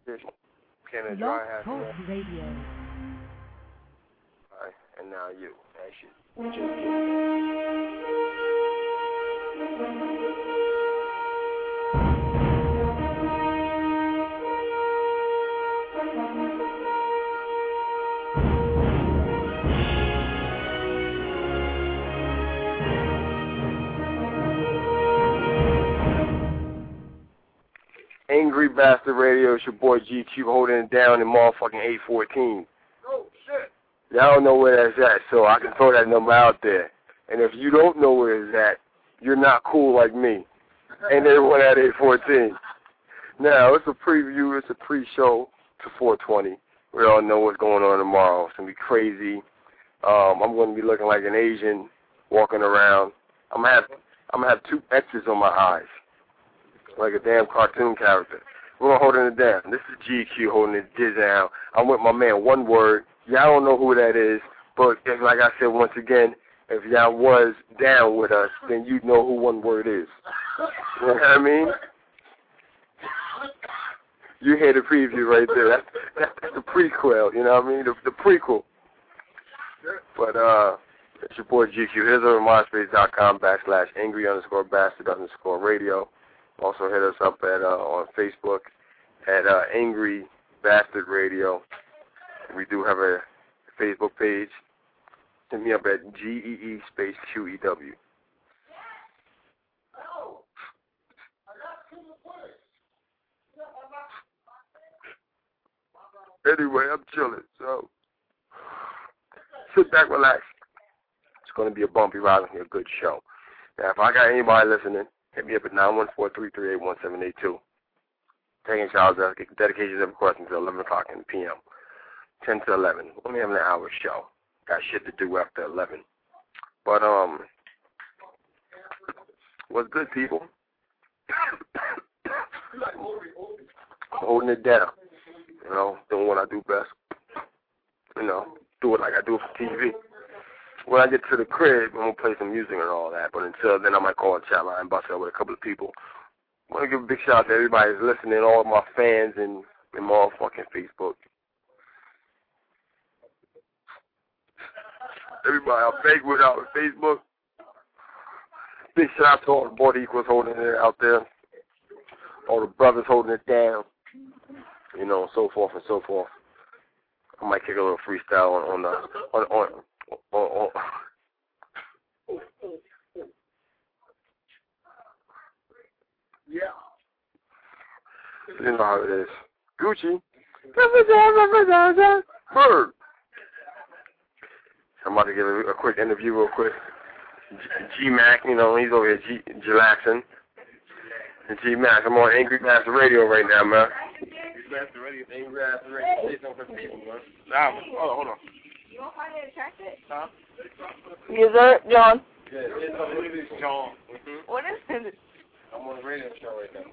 Canada Dry has Radio. Alright, and now you. That shit. Angry Bastard Radio, it's your boy GQ holding it down in motherfucking 814. Oh, shit. Y'all don't know where that's at, so I can throw that number out there. And if you don't know where it's at, you're not cool like me. And everyone at 814. Now, it's a preview, it's a pre-show to 420. We all know what's going on tomorrow. It's going to be crazy. I'm going to be looking like an Asian walking around. I'm going to have 2 X's on my eyes, like a damn cartoon character. We're holding it down. This is GQ holding it down. I'm with my man, One Word. Y'all don't know who that is, but like I said once again, if y'all was down with us, then you'd know who One Word is. You know what I mean? You hear the preview right there. That's the prequel, you know what I mean? The prequel. But it's your boy GQ. Here's over myspace.com/angry_bastard_radio. Also hit us up at on Facebook at Angry Bastard Radio. We do have a Facebook page. Hit me up at GEE_QEW. Anyway, I'm chilling, so sit back, relax. It's going to be a bumpy ride and a good show. Now, if I got anybody listening, hit me up at 914-338-1782. Taking child's dedications every question until 11 o'clock in the p.m. 10 to 11. Only having an hour show. Got shit to do after 11. But, what's good, people? Holding it down. You know, doing what I do best. You know, do it like I do it for TV. When I get to the crib, I'm going to play some music and all that. But until then, I might call a chat line and bust out with a couple of people. I want to give a big shout out to everybody who's listening, all of my fans and motherfucking Facebook. Everybody I'm fake with out on Facebook. Big shout out to all the Border Equals holding it out there. All the brothers holding it down. You know, so forth and so forth. I might kick a little freestyle on yeah. You know how it is. Gucci. Bird. I'm about to give a quick interview real quick. G-Mac, you know, he's over here, G-Laxon. And G-Mac, I'm on Angry Bastard Radio right now, man. Bastard Radio, Angry Bastard Radio. Say something for people, man. Nah, hold on. You won't find it attractive? Huh? Is that John? Yeah, it's John. Mm-hmm. What is it? I'm on a radio show right now.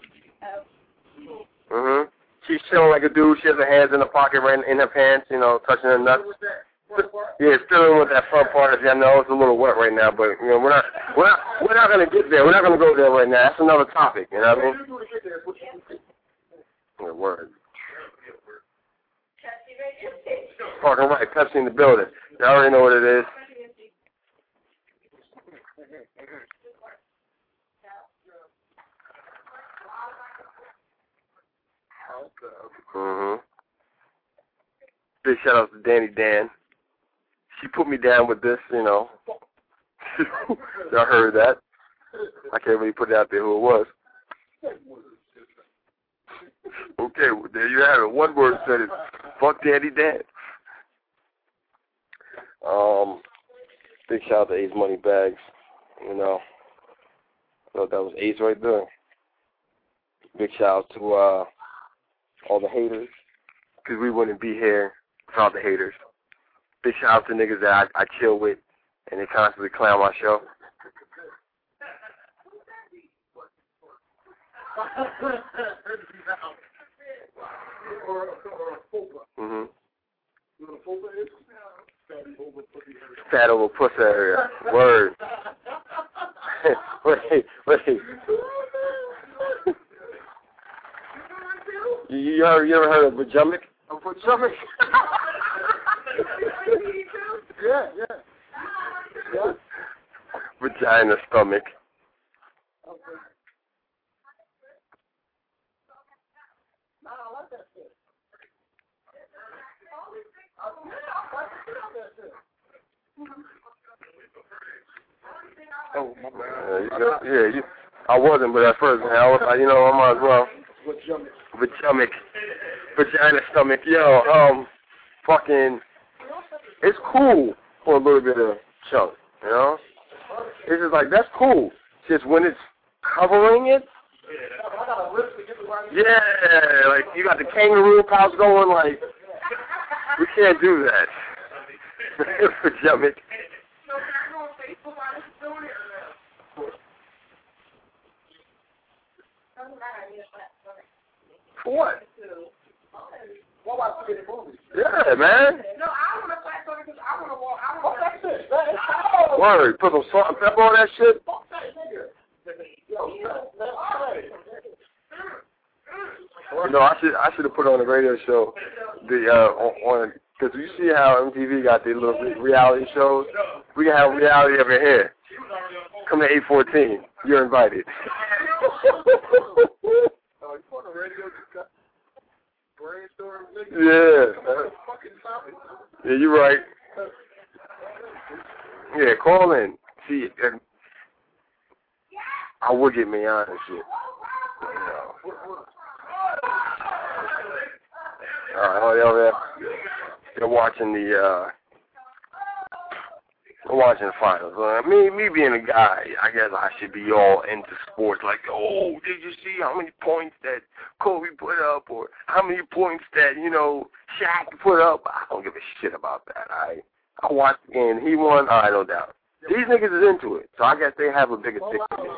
Oh. Mm-hmm. She's chilling like a dude. She has her hands in her pocket, right in her pants, you know, touching her nuts. Yeah, still in with that front part. As you know, it's a little wet right now, but you know, we're not gonna get there. We're not gonna go there right now. That's another topic. You know what I mean? Yeah, word. Fucking right, Pepsi in the building. You already know what it is. Mhm. Big shout out to Danny Dan. She put me down with this, you know. Y'all heard that. I can't really put it out there who it was. Okay, well, there you have it. One word said it. Fuck Danny Dan. Big shout out to Ace Money Bags. You know, I thought that was Ace right there. Big shout out to all the haters, because we wouldn't be here without the haters. Big shout out to niggas that I chill with, and they constantly clown my show. Mhm. Fat over pussy area. Word. wait. You ever heard of Vajamic? A Vajamic? Yeah. Vagina stomach. Okay. No, I like that shit. Oh, my bad. I wasn't, but at first, man, I was like, I might as well. Vajamic. Vagina stomach. Yo, fucking, it's cool for a little bit of chunk, It's just like, that's cool. Just when it's covering it, yeah, like, you got the kangaroo pouch going, like, we can't do that. Vajamic. For what? What about the movies? Yeah, man. No, I want to play something because I want to walk. I want that shit. Word. Put some salt and pepper on that shit. Fuck that nigga. I should have put on the radio show on because you see how MTV got these little reality shows. We can have reality over here. Come to 814. You're invited. Yeah. Yeah, you're right. Yeah, call in. See, I would get me on and shit. Alright, they're watching the finals. Me being a guy, I guess I should be all into sports. Like, oh, did you see how many points that Kobe put up, or how many points that Shaq put up? I don't give a shit about that. I watched the game. He won. All right, no doubt. These niggas is into it, so I guess they have a bigger dick than me.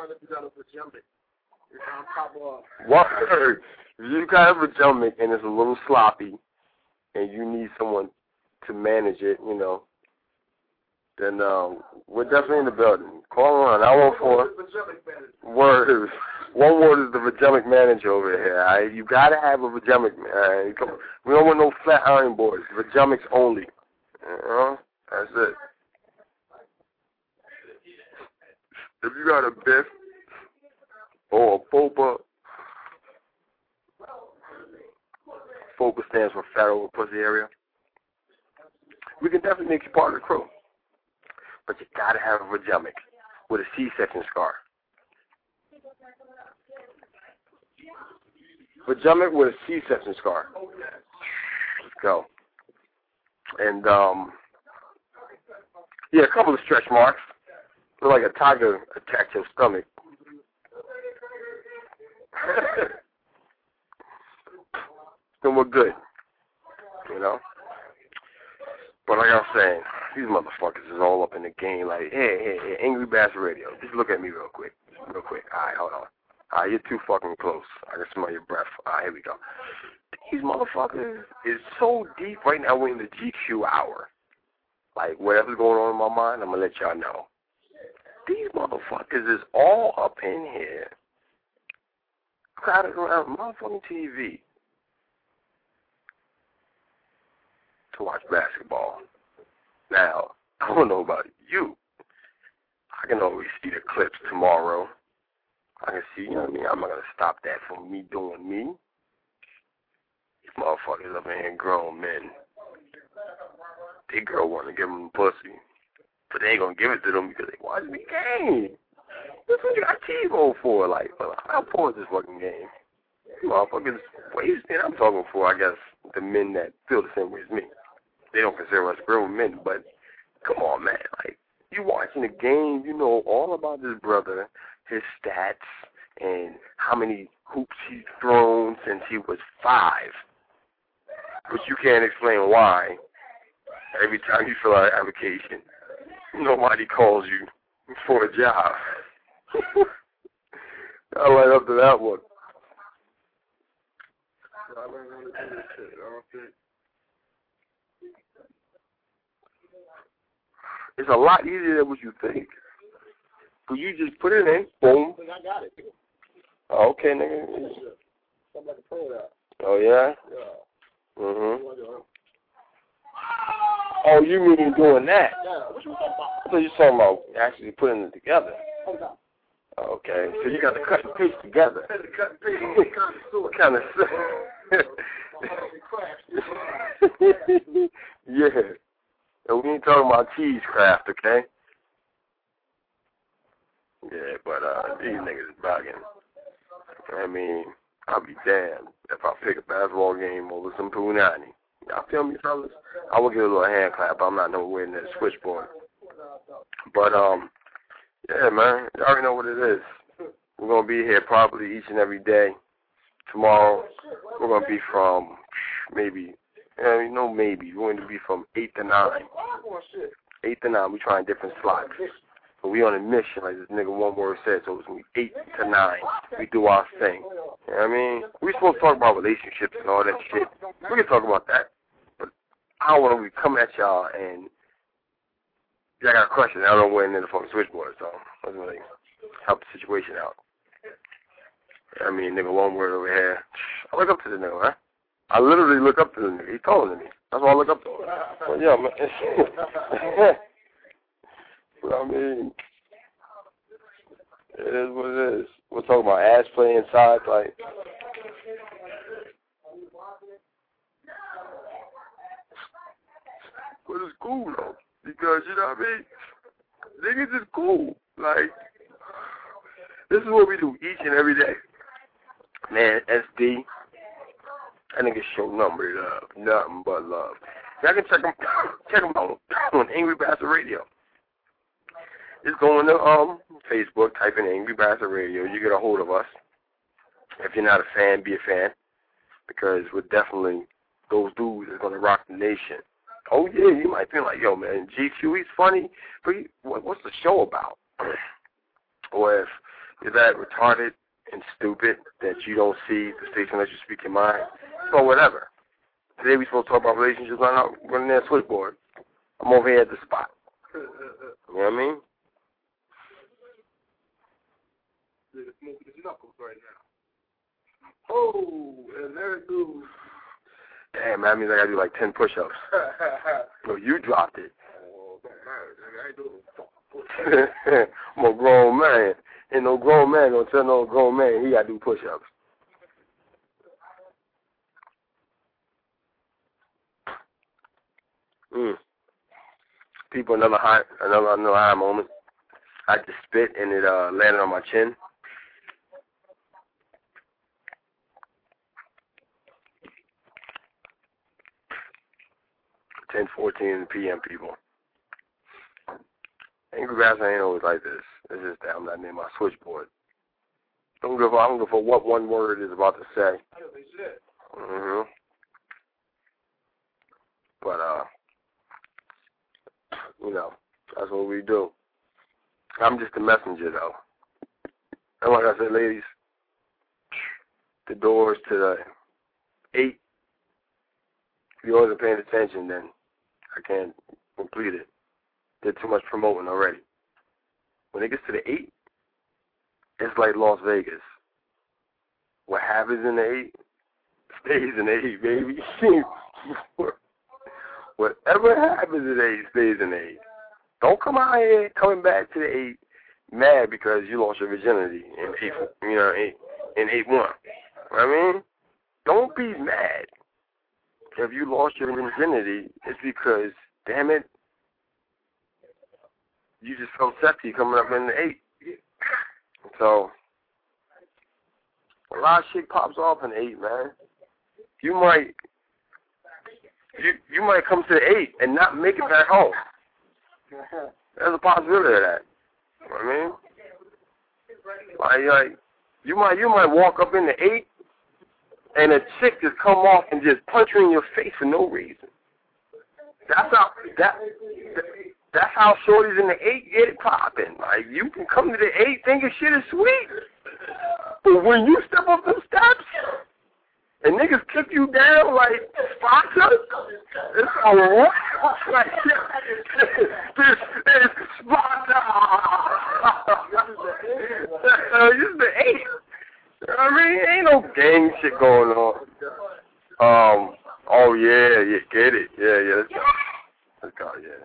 Word. If you got a Vajamic and it's a little sloppy, and you need someone to manage it, then we're definitely in the building. Call on 914. Word. One word is the Vajamic manager over here. All right? You got to have a Vajamic man. All right? We don't want no flat iron boys. Vajamics only. That's it. If you got a Biff or a FOPA, FOPA stands for Fat Over Pussy Area, we can definitely make you part of the crew. But you gotta have a Vajamic with a C-section scar. Vajamic with a C-section scar. Let's go. And a couple of stretch marks. Look like a tiger attacked your stomach. Then we're good. But like I was saying, these motherfuckers is all up in the game. Like, hey, Angry Bass Radio. Just look at me real quick. All right, hold on. All right, you're too fucking close. I can smell your breath. All right, here we go. These motherfuckers is so deep right now. We're in the GQ hour. Like, whatever's going on in my mind, I'm going to let y'all know. These motherfuckers is all up in here, crowded around motherfucking TV to watch basketball. Now, I don't know about you. I can always see the clips tomorrow. I can see, I'm not going to stop that from me doing me. These motherfuckers up in here, grown men. They girl want to give them pussy, but they ain't going to give it to them because they watch the game. That's what you got TiVo for. Like, I'll pause this fucking game. Motherfuckers wasting. I'm talking for, I guess, the men that feel the same way as me. They don't consider us grown men, but come on, man. Like, you watching the game, you know all about this brother, his stats, and how many hoops he's thrown since he was 5. But you can't explain why. Every time you fill out an application, nobody calls you for a job. I light up to that one. It's a lot easier than what you think. But you just put it in, boom. I got it. Okay, nigga. Oh, yeah? Oh, you mean doing that? Yeah, what you talking about? So you're talking about actually putting it together. Okay, so you got to cut and paste together. What kind of stuff? Yeah. And we ain't talking about cheese craft, okay? Yeah, but these niggas is bugging. I mean, I'll be damned if I pick a basketball game over some Punani. Y'all feel me, fellas? I will get a little hand clap, but I'm not nowhere near the switchboard. But, yeah, man, you already know what it is. We're going to be here probably each and every day. Tomorrow, we're going to be from maybe, we're going to be from 8 to 9. 8 to 9, we trying different slots. But we on a mission, like this nigga one word said, so it's going to be 8 to 9. We do our thing. You know what I mean? We're supposed to talk about relationships and all that shit. We can talk about that. But I don't want to come at y'all and I got a question. I don't know where in the fucking switchboard, so it doesn't really help the situation out. I mean, nigga, one word over here. I look up to the nigga, man. I literally look up to the nigga. He's taller than me. That's why I look up to him. But yeah, man. But I mean, it is what it is. We're talking about ass play inside, like. But it's cool, though. Because, you know what I mean? Niggas is cool. Like, this is what we do each and every day. Man, SD, that nigga show nothing but love. Nothing but love. Y'all can check him out on Angry Bastard Radio. Just go into Facebook, type in Angry Bastard Radio. You get a hold of us. If you're not a fan, be a fan. Because we're definitely those dudes that's going to rock the nation. Oh, yeah, you might feel like, yo, man, GQ, he's funny, but what's the show about? Or if you're that retarded and stupid that you don't see the station that you speak your mind, so whatever. Today we're supposed to talk about relationships. I'm not running that switchboard. I'm over here at the spot. You know what I mean? Nigga smoking his knuckles right now. Oh, and there it goes. Damn, that means I gotta do like 10 push-ups. No, you dropped it. Oh, don't matter, nigga. I ain't doing push-ups. I'm a grown man. Ain't no grown man gonna tell no grown man he gotta do push-ups. People, another high moment. I just spit and it landed on my chin. Ten 14 p.m. people. Angry Bastard ain't always like this. It's just that I'm not near my switchboard. I don't give a fuck what one word is about to say. But you know, that's what we do. I'm just a messenger, though. And like I said, ladies, the doors to the 8. If you wasn't paying attention, then I can't complete it. Did too much promoting already. When it gets to the 8, it's like Las Vegas. What happens in the 8 stays in the 8, baby. Whatever happens in the 8 stays in the 8. Don't come out here coming back to the 8 mad because you lost your virginity in 8-1. You know what I mean? Don't be mad. If you lost your virginity, it's because, damn it, you just felt sexy coming up in the 8. So, a lot of shit pops off in the 8, man. You might come to the 8 and not make it back home. There's a possibility of that. You know what I mean? Like you might walk up in the 8 and a chick just come off and just punch you in your face for no reason. That's how shorties in the 8 get it popping. Like, you can come to the 8 thinking shit is sweet. But when you step up them steps and niggas kick you down like Sparta, it's a what? Like, this is Sparta. This is the 8. You know what I mean? Ain't no gang shit going on. Oh yeah, get it. Yeah. Let's go. Yeah.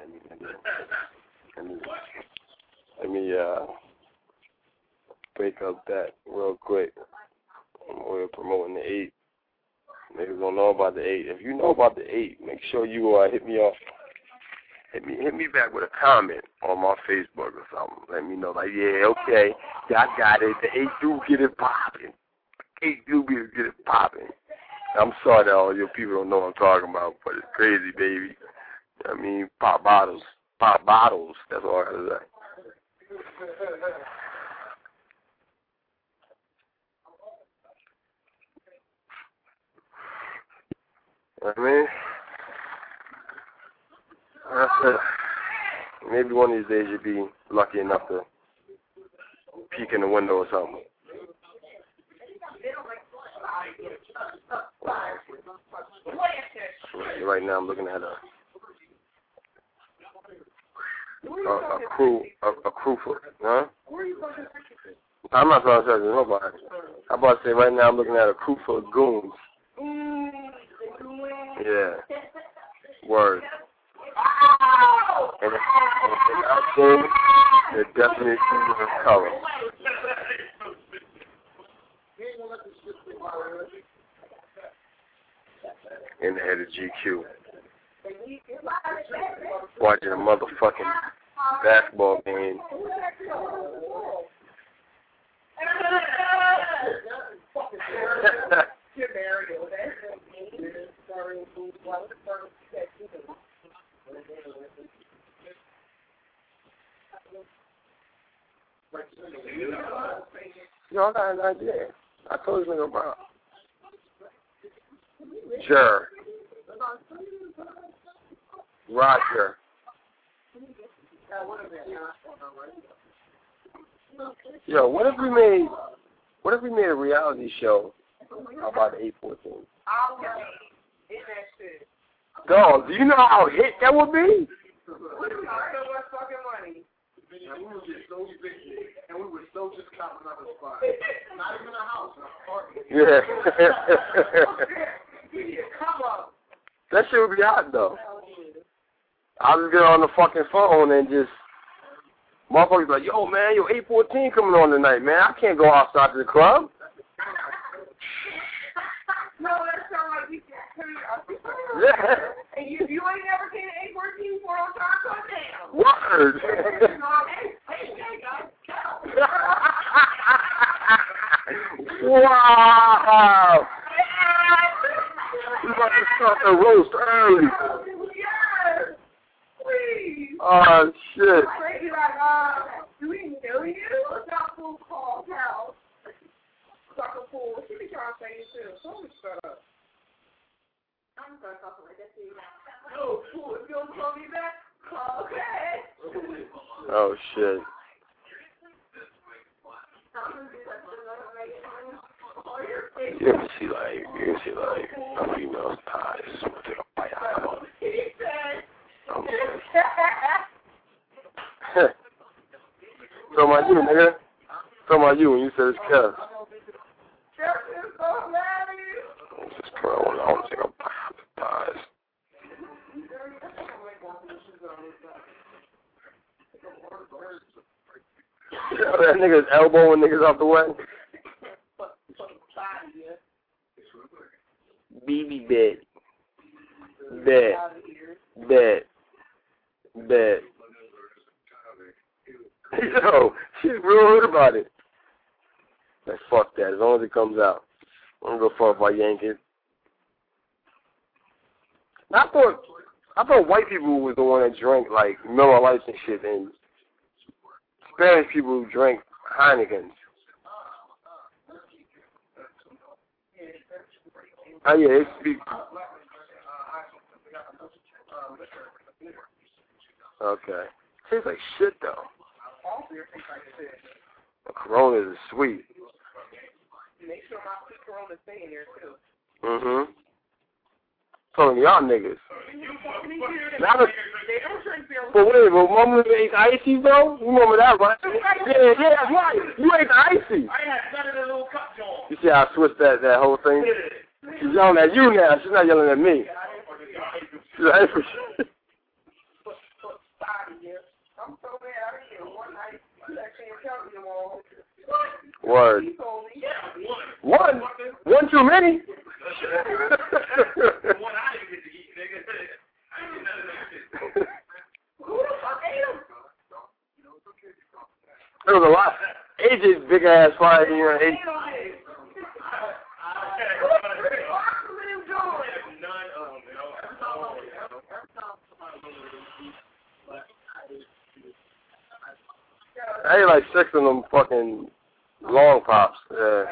Let me break up that real quick. We're promoting the 8. Niggas don't know about the 8. If you know about the 8, make sure you hit me up. Hit me back with a comment on my Facebook or something. Let me know, like, yeah, okay, I got it. The 8 do get it popping. 8 do get it popping. I'm sorry that all your people don't know what I'm talking about, but it's crazy, baby. I mean, pop bottles. That's all I gotta say. I mean, maybe one of these days you'll be lucky enough to peek in the window or something. Right now I'm looking at a crew for, huh? I'm not trying to say nobody. I'm about to say right now I'm looking at a crew full of goons. Yeah. Word. And if they're out there, they're definitely in color. In the head of GQ. Watching a motherfucking basketball game. Yo, I got an idea. I told this nigga about. Sure. Roger. Yo, what if we made a reality show about the 814? Dog, do you know how hit that would be? And we would get so big, and we would so just count another spot. Not even a house, an apartment. Yeah. That shit would be hot, though. I'll just get on the fucking phone and just, motherfuckers like, yo, man, 814 coming on tonight, man. I can't go outside to the club. No, that sounds like we can't. Yeah. And you ain't never seen an 814 before on time, so damn. Word. Wow. We're about to start the roast early. Yes. Please. Oh, shit. Crazy, like, do we know you? It's not fool called house. Sucker fool. She be trying to say you too. So shut up. I'm gonna talk like that to you. No, fool. If you don't call me back, okay. Oh, shit. You ever see like a female's thighs with like a bite out of it? Talking about you, nigga. Talking about you when you said it's Kev. It's just I want to take a bite out of the thighs. That nigga's elbowing niggas off the way. BB bed. Yo, she's real hurt about it. Like, fuck that, as long as it comes out. I don't give a fuck if I yank it. I thought white people was the one that drank, like, Miller Lights and shit, and Spanish people drank Heinekens. Oh, yeah, it speak. Okay. Tastes like shit, though. The Coronas is sweet. Make sure my Coronas stay in there, too. Mm-hmm. Telling y'all niggas. But wait, but mama ate icy, though? You remember that, right? Yeah, that's right. You ate the icy. I had none of the little cup, John. You see how I switched that whole thing? She's yelling at you now. She's not yelling at me. She's like, word. One too many. There was a lot. AJ's big ass fight. You know, I ate like 6 of them fucking long pops. Yeah.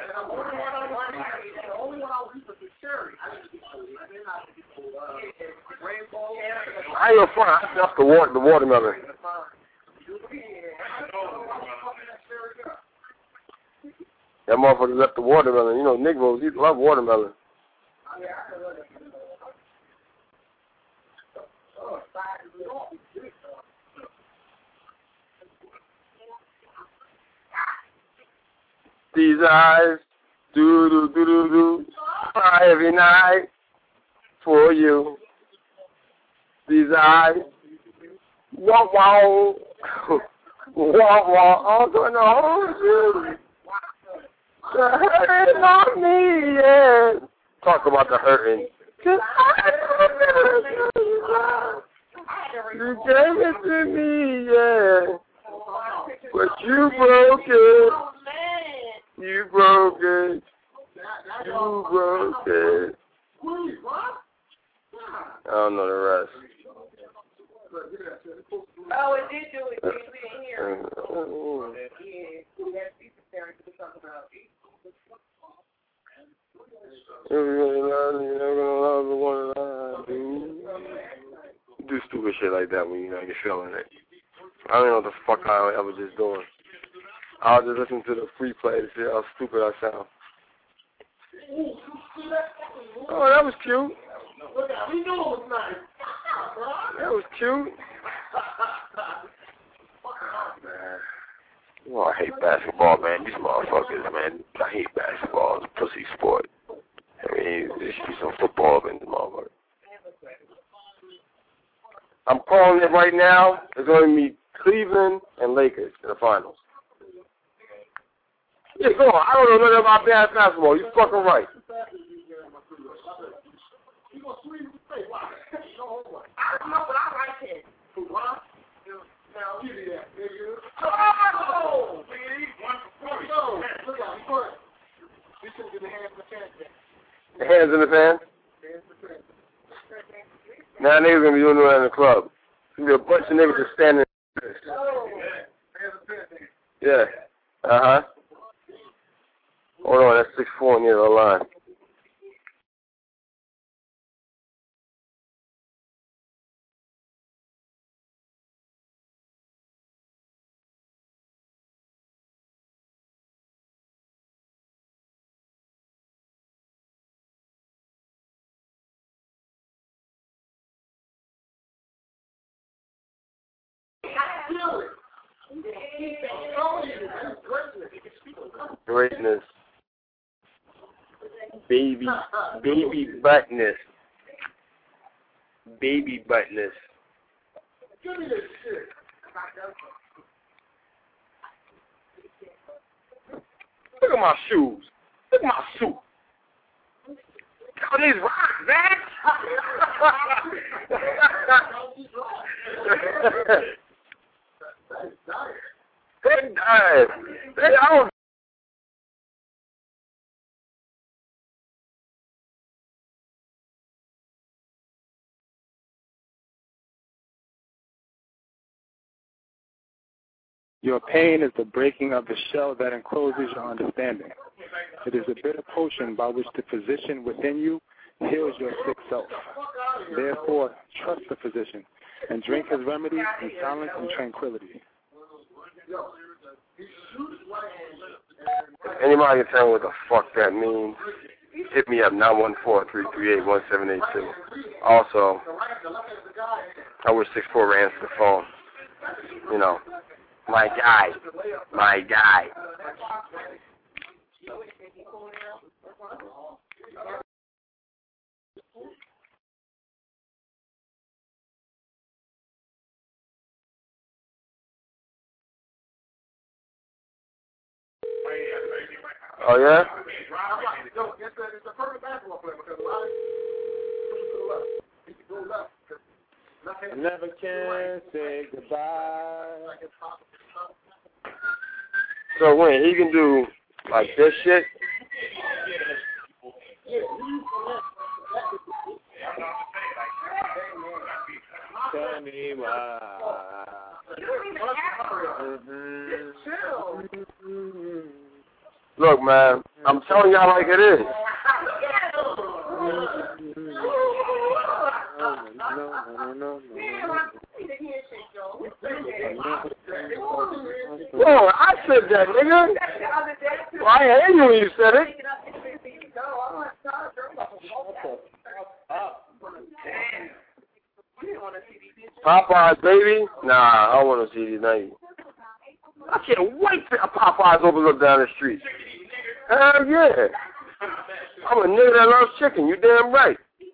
I ain't gonna front. I snuffed the watermelon. That motherfucker left the watermelon. You know, Negroes, he love watermelon. These eyes, do, cry every night for you. These eyes, wow, I'm gonna hold you. The hurting on me, yeah. Talk about the hurting. You gave it to me, yeah. But you broke it. You broke it. You broke it. I don't know the rest. Oh, it did do it. We didn't hear it. Do stupid shit like that when you not get feeling it. I don't know what the fuck I was just doing. I'll just listen to the free play to see how stupid I sound. Oh, that was cute. That was cute. Man. Oh, I hate basketball, man. These motherfuckers, man. I hate basketball. It's a pussy sport. I mean, there should be some football in this motherfucker. I'm calling it right now. It's going to be Cleveland and Lakers in the finals. Yeah, go on. I don't know nothing about basketball. You fucking right. The hands in the fan? Now niggas gonna be doing that in the club. It's gonna be a bunch of niggas just standing. Yeah. Uh-huh. Hold on, that's 6'4" near the line. Greatness. Baby buttness. Baby buttness. Give me this shit. Look at my shoes. Look at my suit. Oh, these rocks, man. They died. I don't. Your pain is the breaking of the shell that encloses your understanding. It is a bitter potion by which the physician within you heals your sick self. Therefore, trust the physician and drink his remedy in silence and tranquility. If anybody can tell me what the fuck that means, hit me up, 914-338-1782. Also, I wish 6'4" answer the phone. You know, my guy. Oh, yeah? No, it's a perfect basketball player because a lot of people go left. I never can say goodbye. So when he can do like this shit? Tell me why. Look, man, I'm telling y'all like it is. Whoa, I said that, nigga. Well, I hate you when you said it. Popeyes, baby? Nah, I don't want to see these nights. I can't wait till Popeyes opens up down the street. Hell yeah. I'm a nigga that loves chicken. You damn right.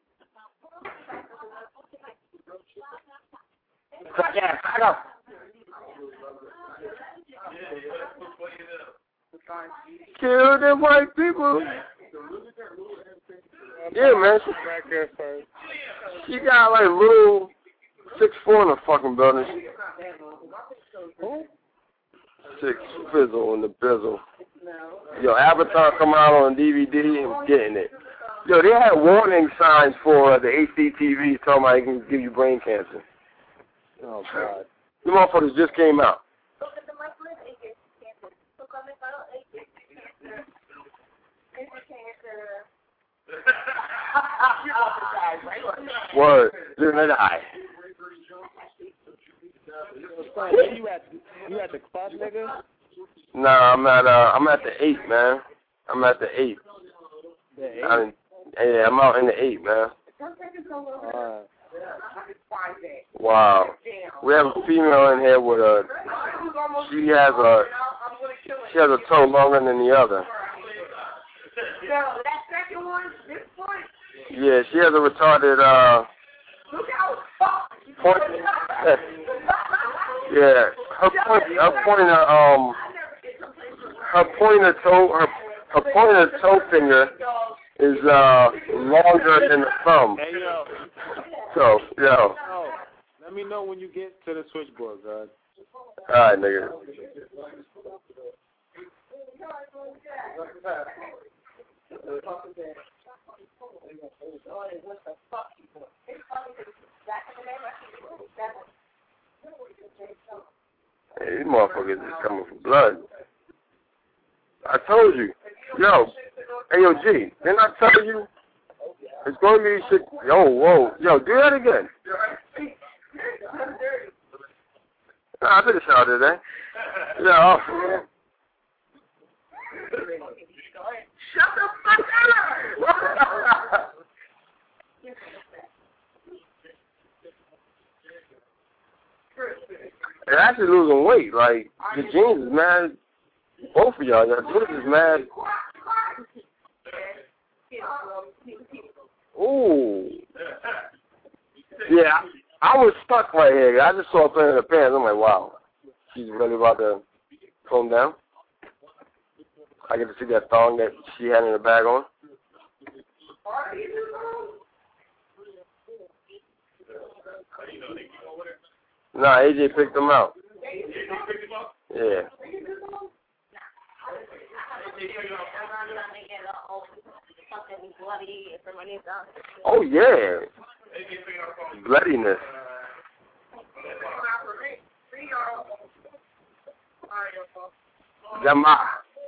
Yeah, I know. Kill them white people. Yeah, man. She got like little 6'4" in the fucking building. 6 fizzle in the bizzle. Yo, Avatar coming out on DVD and getting it. Yo, they had warning signs for the HDTV talking about it can give you brain cancer. Oh, God. The motherfuckers just came out. Word. Living in the eye. You at the club, nigga? Nah, I'm at the 8, man. I'm at the 8. The 8? Yeah, I'm out in the 8, man. Wow. We have a female in here with a. She has a toe longer than the other. Yeah, she has a retarded point. Yeah, her pointer toe finger is longer than the thumb. Hey, yo. So, yo. Oh, let me know when you get to the switchboard, God. All right, nigga. Hey, these motherfuckers is coming for blood. I told you. Yo. Hey, yo, G. Didn't I tell you? It's going to be shit. Yo, whoa. Yo, do that again. Nah, I did a shout today. Yeah. Shut the fuck up! They're actually losing weight. Like, the jeans is mad. Both of y'all. Your jeans is mad. Ooh. Yeah, I was stuck right here. I just saw her in the pants. I'm like, wow. She's really about to calm down. I get to see that thong that she had in the bag on. Nah, AJ picked them out. Yeah. Oh, yeah. Bloodiness. Yama.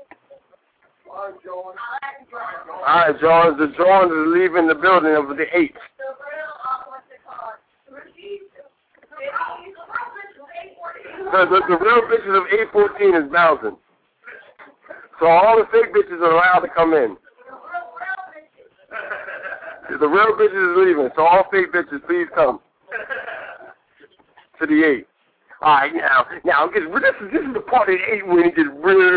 Alright, Jones. The Jones is leaving the building of the 8. The real bitches of 814 is bouncing. So all the fake bitches are allowed to come in. The real bitches is leaving, so all fake bitches, please come to the 8. All right, now, this is the part of the 8 when it gets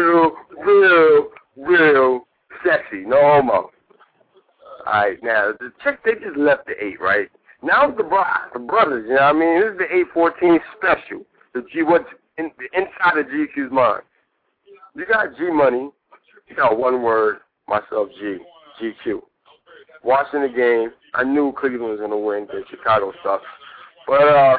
real sexy. No homo. All right, now the chick, they just left the 8, right? Now it's the brothers. You know what I mean? This is the 814 special. The G, what's inside of GQ's mind? You got G Money, Yo, one word, myself, GQ. Watching the game, I knew Cleveland was going to win because Chicago sucks. But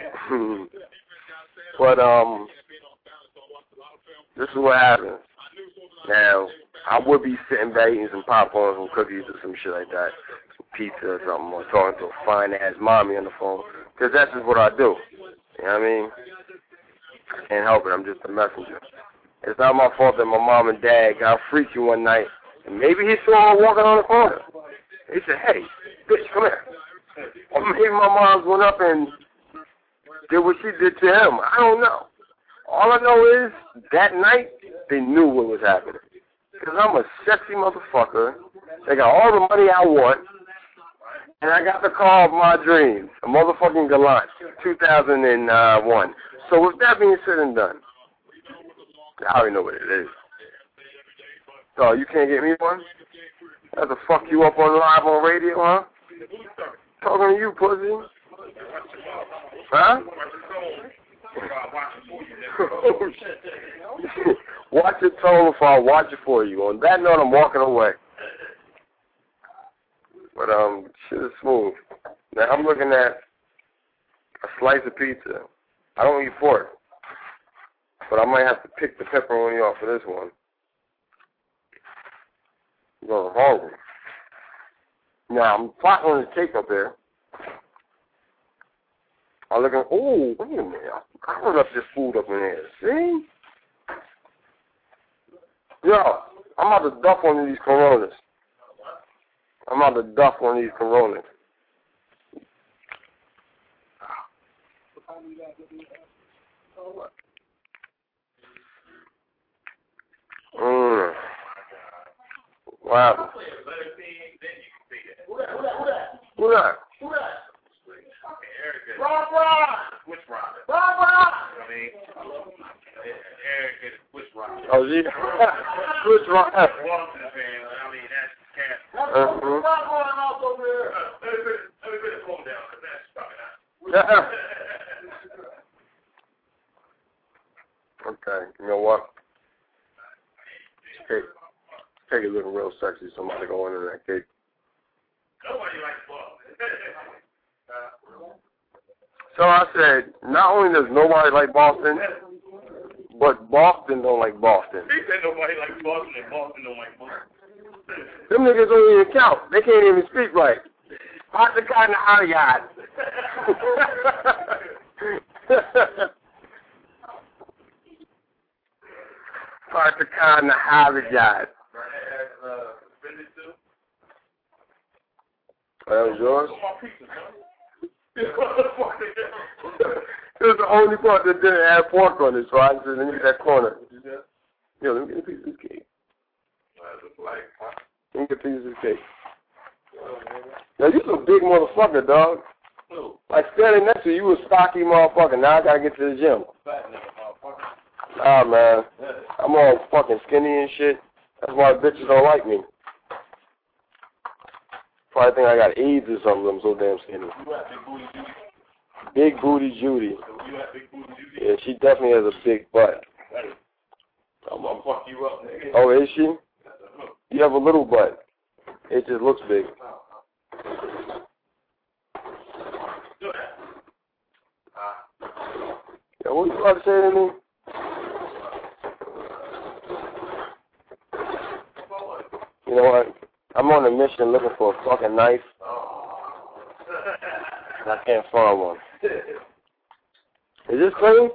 this is what happens. Now, I would be sitting back eating some popcorn, some cookies, or some shit like that, some pizza or something, or talking to a fine-ass mommy on the phone, because that's just what I do. You know what I mean? I can't help it. I'm just a messenger. It's not my fault that my mom and dad got freaky one night, and maybe he saw her walking on the corner. He said, hey, bitch, come here. Or maybe my mom went up and did what she did to him. I don't know. All I know is that night they knew what was happening. Because I'm a sexy motherfucker. They got all the money I want. And I got the car of my dreams. A motherfucking Galant. 2001. So with that being said and done, I already know what it is. So you can't get me one? I have to fuck you up on live on radio, huh? Talking to you, pussy. Huh? Watch your tone if I watch it for you. On that note, I'm walking away. But shit is smooth. Now I'm looking at a slice of pizza. I don't eat pork, but I might have to pick the pepperoni off of this one. I'm going hungry. Now I'm plotting on the cake up there. I'm looking. Oh, wait a minute! I put up this food up in here. See? Yo, I'm about to duff one of these Coronas. I'm about to duff one of these Coronas. Wow. Who that? Which Rob? I mean, Eric is which Rob? Oh, yeah. Which Rob? I mean, that's cat. Let me put the phone down, because that's probably not. Okay, you know what? Cake is looking real sexy, so I'm about to go into that cake. Nobody likes Boston. So I said, not only does nobody like Boston, but Boston don't like Boston. He said nobody likes Boston and Boston don't like Boston. Them niggas don't even count. They can't even speak right. Hot the kind of hot yard. Hot the kind of hot yard. That was yours? It was the only part that didn't have pork on it, so I said, let me get that corner. Yo, let me get a piece of this cake. Let me get a piece of this cake. Now, you a big motherfucker, dog. Like, standing next to you, you a stocky motherfucker. Now I gotta get to the gym. Nah, man. I'm all fucking skinny and shit. That's why bitches don't like me. Probably think I got AIDS or something. I'm so damn skinny. Big Booty Judy. Yeah, she definitely has a big butt. I'm gonna fuck you up, nigga. Oh, is she? You have a little butt. It just looks big. Yeah, what you about to say to me? You know what? I'm on a mission looking for a fucking knife. And I can't find one. Is this clean?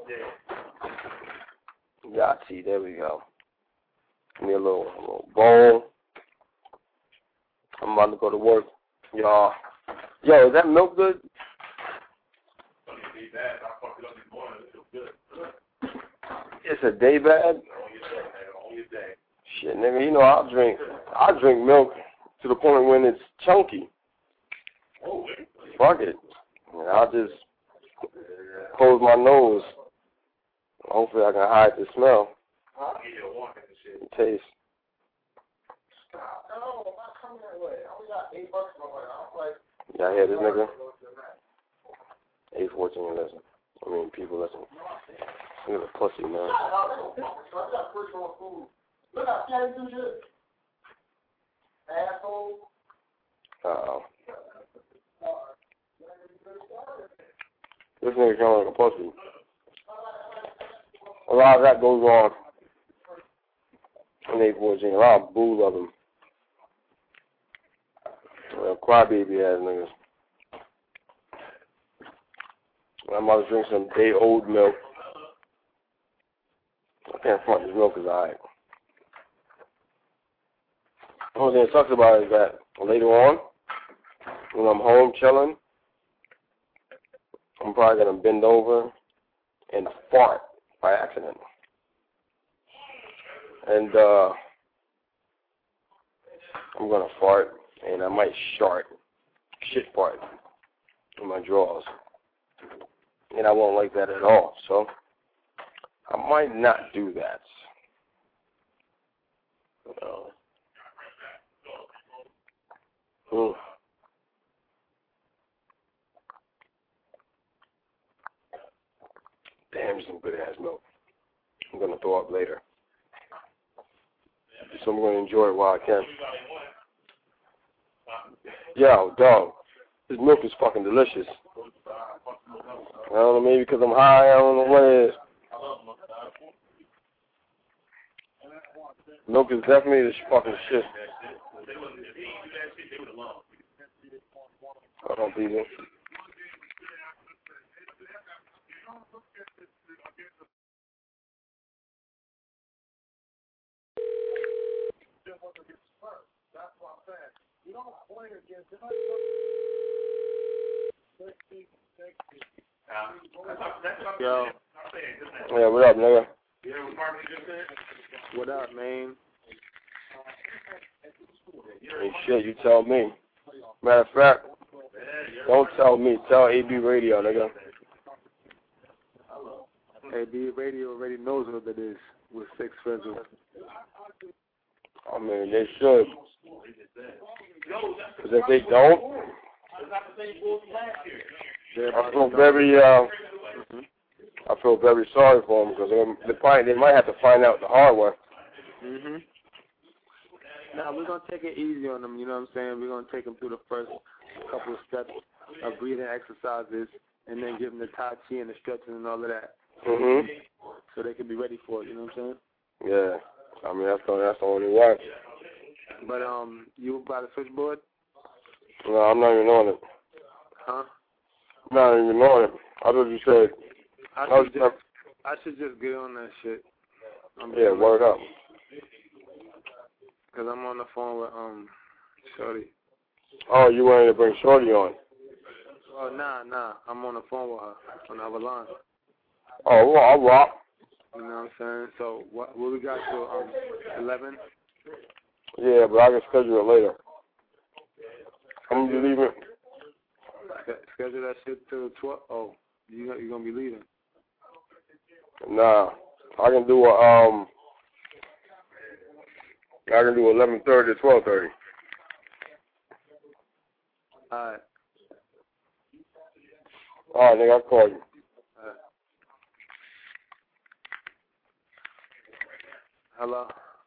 Yeah, see, there we go. Give me a little bowl. I'm about to go to work, y'all. Yo, is that milk good? It's a day bad? Shit, nigga, you know I'll drink milk to the point when it's chunky. Fuck it. And I'll just close my nose. Hopefully I can hide the smell. And taste. Yeah, I hear this nigga. 814 listen. I mean, people listen. Look at the pussy, man. Look up, can't do shit. Asshole. Uh-oh. This nigga coming like a pussy. A lot of that goes on in 814. A lot of boo of them. Crybaby ass niggas. I'm about to drink some day-old milk. I can't front this milk is alright. The only thing that sucks about it is that later on, when I'm home chilling, I'm probably going to bend over and fart by accident. And I'm going to fart, and I might shit fart in my drawers. And I won't like that at all. So I might not do that. Damn, some good ass milk. I'm gonna throw up later. So I'm gonna enjoy it while I can. Yo, dog, this milk is fucking delicious. I don't know, maybe because I'm high, I don't know what it is. Milk is definitely the fucking shit. I don't beat it. Yo. Yeah, what up, nigga? What up, man? Hey, shit, you tell me. Matter of fact, don't tell me. Tell AB Radio, nigga. AB Radio already knows what it is with 6 Fizzle. I mean, they should. Because if they don't, I feel very sorry for them because they might have to find out the hard way. Now, we're going to take it easy on them, you know what I'm saying? We're going to take them through the first couple of steps of breathing exercises and then give them the Tai Chi and the stretching and all of that. So they can be ready for it, you know what I'm saying? Yeah. I mean, that's the only way. But, you by the switchboard? No, I'm not even on it. Huh? I'm not even on it. I thought you said... I should just get on that shit. Yeah, word up. Because I'm on the phone with, Shorty. Oh, you wanted to bring Shorty on? Oh, nah. I'm on the phone with her on the other line. Oh, well, I'll rock. You know what I'm saying? So, what we got to, 11? Yeah, but I can schedule it later. I'm going to be leaving. Schedule that shit till 12? Oh, you're going to be leaving? Nah. I can do 11:30 to 12:30. Alright. Alright, nigga, I'll call you. Alright. Hello?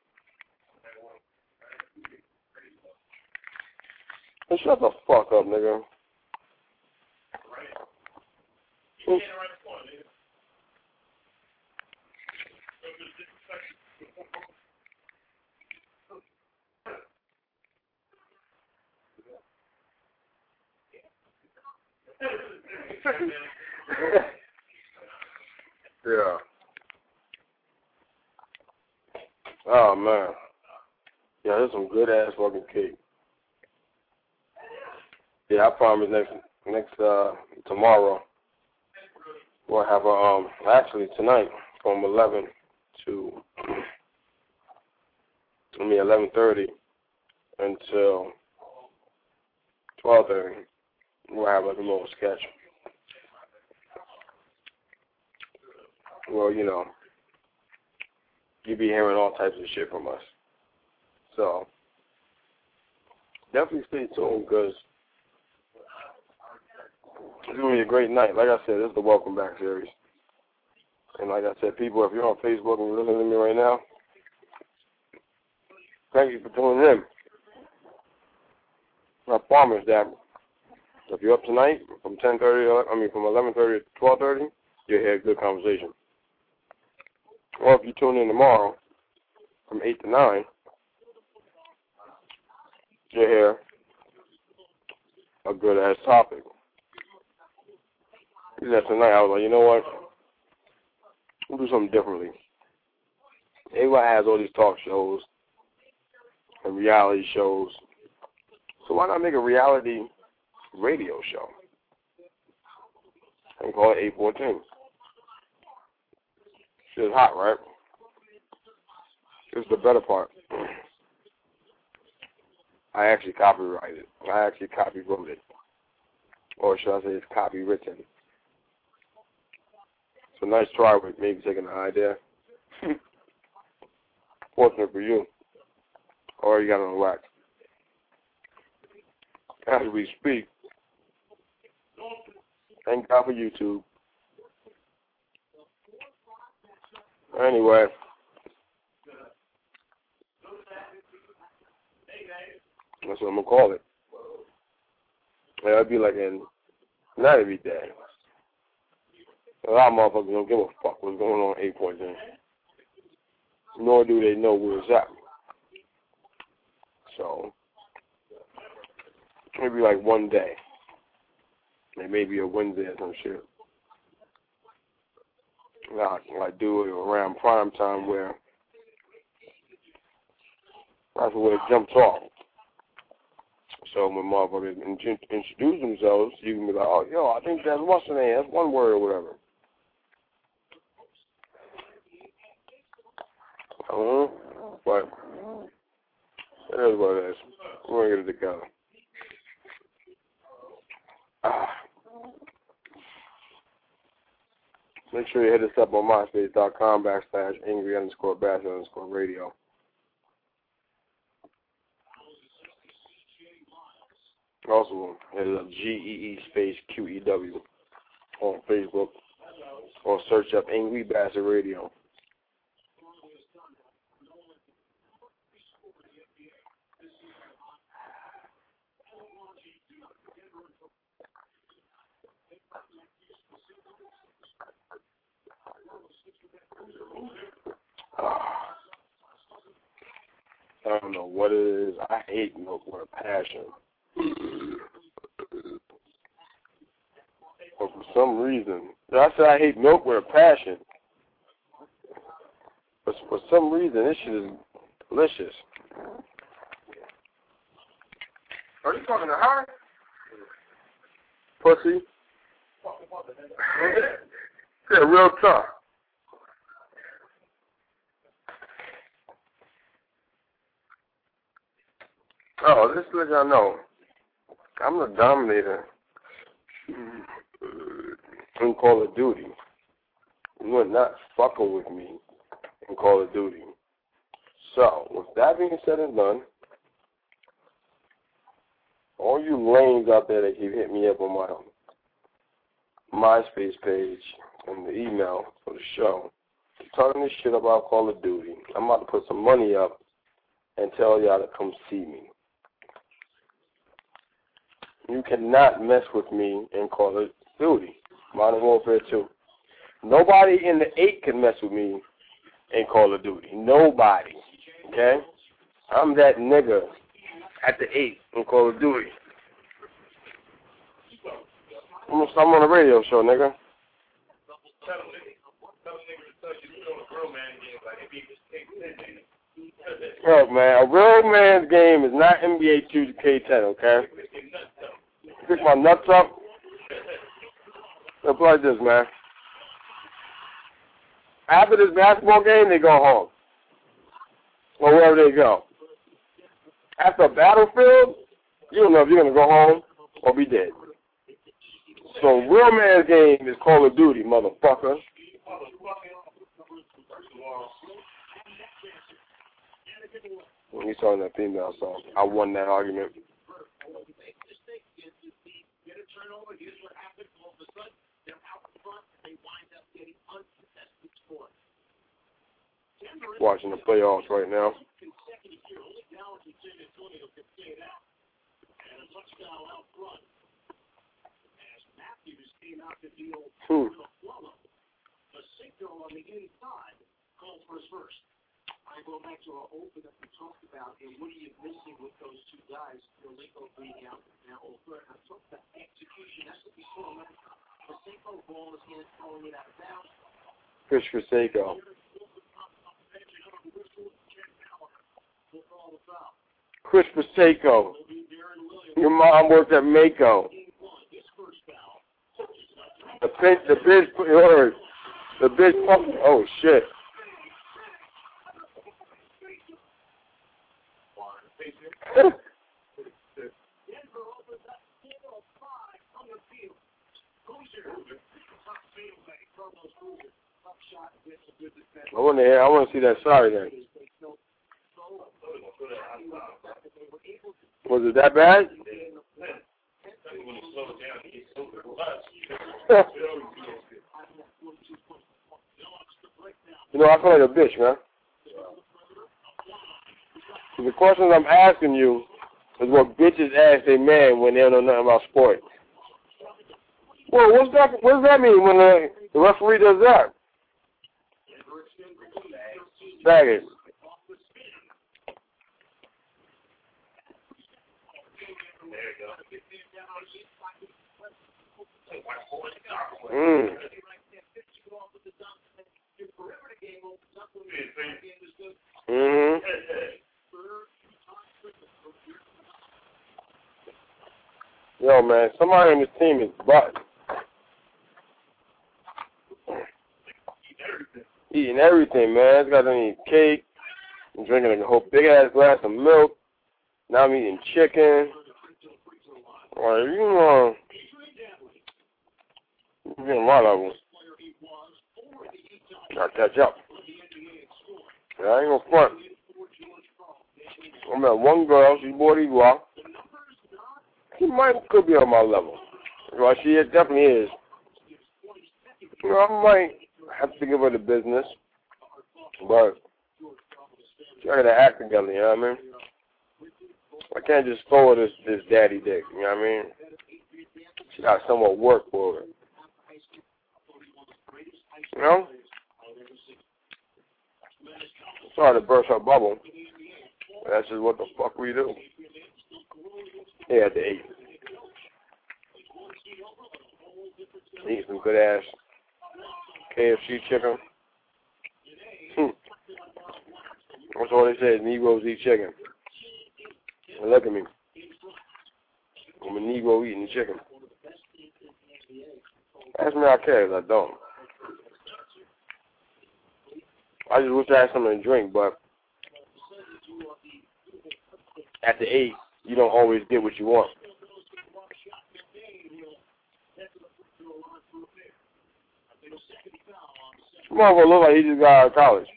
Hey, shut the fuck up, nigga. Yeah. Oh, man. Yeah, there's some good ass fucking cake. Yeah, I promise tomorrow we'll have actually tonight from 11:30 until 12:30. We'll have like a little sketch. Well, you know, you'll be hearing all types of shit from us. So, definitely stay tuned because it's going to be a great night. Like I said, this is the Welcome Back series. And like I said, people, if you're on Facebook and you're listening to me right now, Thank you for tuning in. I promise that if you're up tonight from 11:30 to 12:30, you'll hear a good conversation. Or if you tune in tomorrow from 8 to 9, you'll hear a good ass topic. Because tonight I was like, you know what? We'll do something differently. Everybody has all these talk shows and reality shows. So why not make a reality radio show and call it 814? Shit's hot, right? This is the better part. I actually copyrighted it. I actually copywrote it. Or should I say it's copywritten. It's a nice try with maybe taking an idea. Fortunate for you. Or you got it on wax. As we speak, thank God for YouTube. Anyway, that's what I'm going to call it. It'll be like not every day. A lot of motherfuckers don't give a fuck what's going on 8.10. Nor do they know where it's at. So, maybe like one day. It may be a Wednesday or some shit. I do it around prime time where that's where it jumps off. So when motherfuckers introduce themselves, you can be like, oh, yo, I think that's what's the name. That's one word or whatever. But it is what it is. We're going to get it together. Make sure you hit us up on myspace.com/angry_bastard_radio. Also, hit it up GEE_QEW on Facebook, or search up Angry Bastard Radio. I don't know what it is. I hate milk with a passion. But for some reason, I said I hate milk with a passion. But for some reason, this shit is delicious. Are you talking to her? Pussy? Yeah, real talk. Oh, just to let y'all know, I'm the dominator in Call of Duty. You are not fucking with me in Call of Duty. So, with that being said and done, all you lames out there that keep hitting me up on my MySpace page and the email for the show, keep talking this shit about Call of Duty. I'm about to put some money up and tell y'all to come see me. You cannot mess with me in Call of Duty. Modern Warfare 2. Nobody in the 8 can mess with me in Call of Duty. Nobody. Okay? I'm that nigga at the 8 in Call of Duty. I'm on a radio show, nigga. Look, man, a real man's game is not NBA 2K10, okay? Pick my nuts up. It's like this, man. After this basketball game, they go home. Or wherever they go. After a battlefield, you don't know if you're going to go home or be dead. So real man's game is Call of Duty, motherfucker. When he's talking that female song, I won that argument. Watching the playoffs right now. on the inside calls for his first. I go back to our open that we talked about, and what are you missing with those two guys? Malenko being out now over. I talked about execution. That's what we saw. Malenko ball is in, throwing it out of bounds. Chris Prosecco. Chris Prosecco. Your mom worked at Mako. The bitch, oh shit. I want to see that sorry then. Was it that bad? You know, I feel like a bitch, man. The questions I'm asking you is what bitches ask their man when they don't know nothing about sports. Well, what does that mean when the referee does that? Faggot. Yo, man, somebody on this team is butt. Eating everything, man. This guy's eating cake. I'm drinking a whole big-ass glass of milk. Now I'm eating chicken. Well, you're getting a lot of them. Gotta catch up. Yeah, I ain't gonna front. I met one girl, she's body walk. She could be on my level. Well, she definitely is. You know, I might have to give her the business, but she gotta act together, you know what I mean? I can't just throw her this daddy dick, you know what I mean? She got somewhat work for it. You know? Sorry to burst her bubble. That's just what the fuck we do. Yeah, at the 8. Eat some good ass KFC chicken. That's all they say is Negroes eat chicken. And look at me. I'm a Negro eating chicken. Ask me how I care, I don't. I just wish I had something to drink, but at the 8, you don't always get what you want. Motherfucker look like he just got out of college.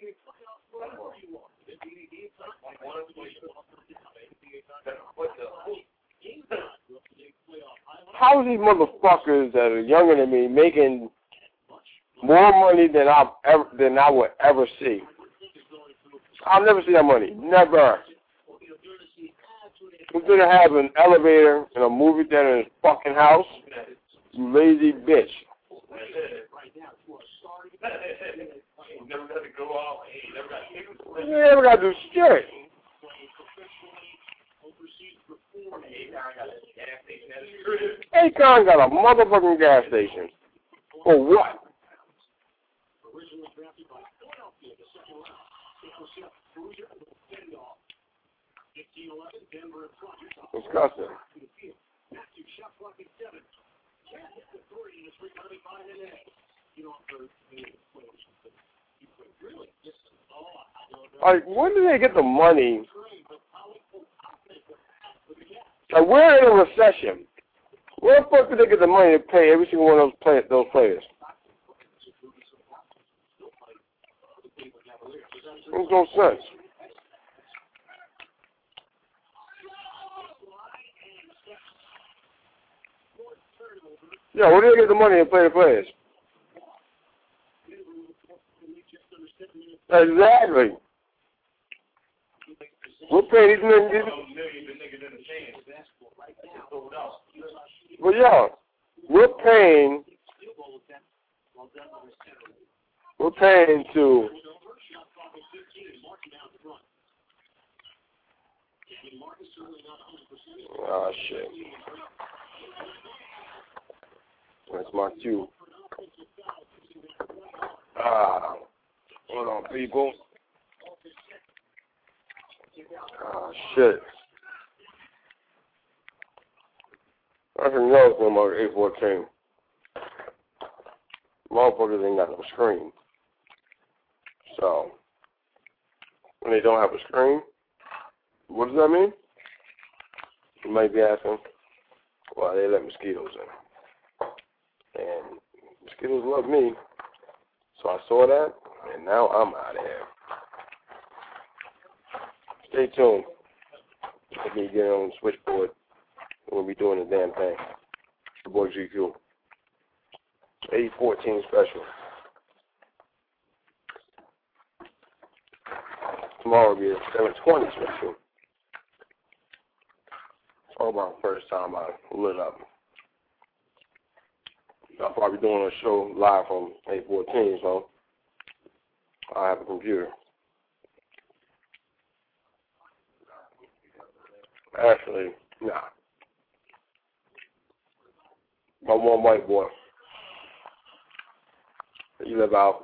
How is these motherfuckers that are younger than me making more money than I would ever see? I'll never see that money. Never. He's gonna have an elevator and a movie theater in his fucking house. You lazy bitch. You never got to do shit. Akon got a motherfucking gas station. For what? Disgusting. Like, when do they get the money? Like, we're in a recession. Where the fuck do they get the money to pay every single one of those players? Makes no sense. Yeah, where do they get the money to pay the players? Exactly. We're paying these niggas. Well, yeah, we're paying We're paying to oh shit. That's my cue. Hold on, people. Shit. I can know from about 814. Motherfuckers ain't got no screen. So, when they don't have a screen, what does that mean? You might be asking, well, they let mosquitoes in. And mosquitoes love me. So I saw that, and now I'm out of here. Stay tuned. Let me get on the switchboard. We'll be doing the damn thing. The boy GQ. 814 special. Tomorrow will be a 720 special. It's all about the first time I lit up. I'll probably be doing a show live from 814, so I have a computer. Actually, nah. My one white boy. He live out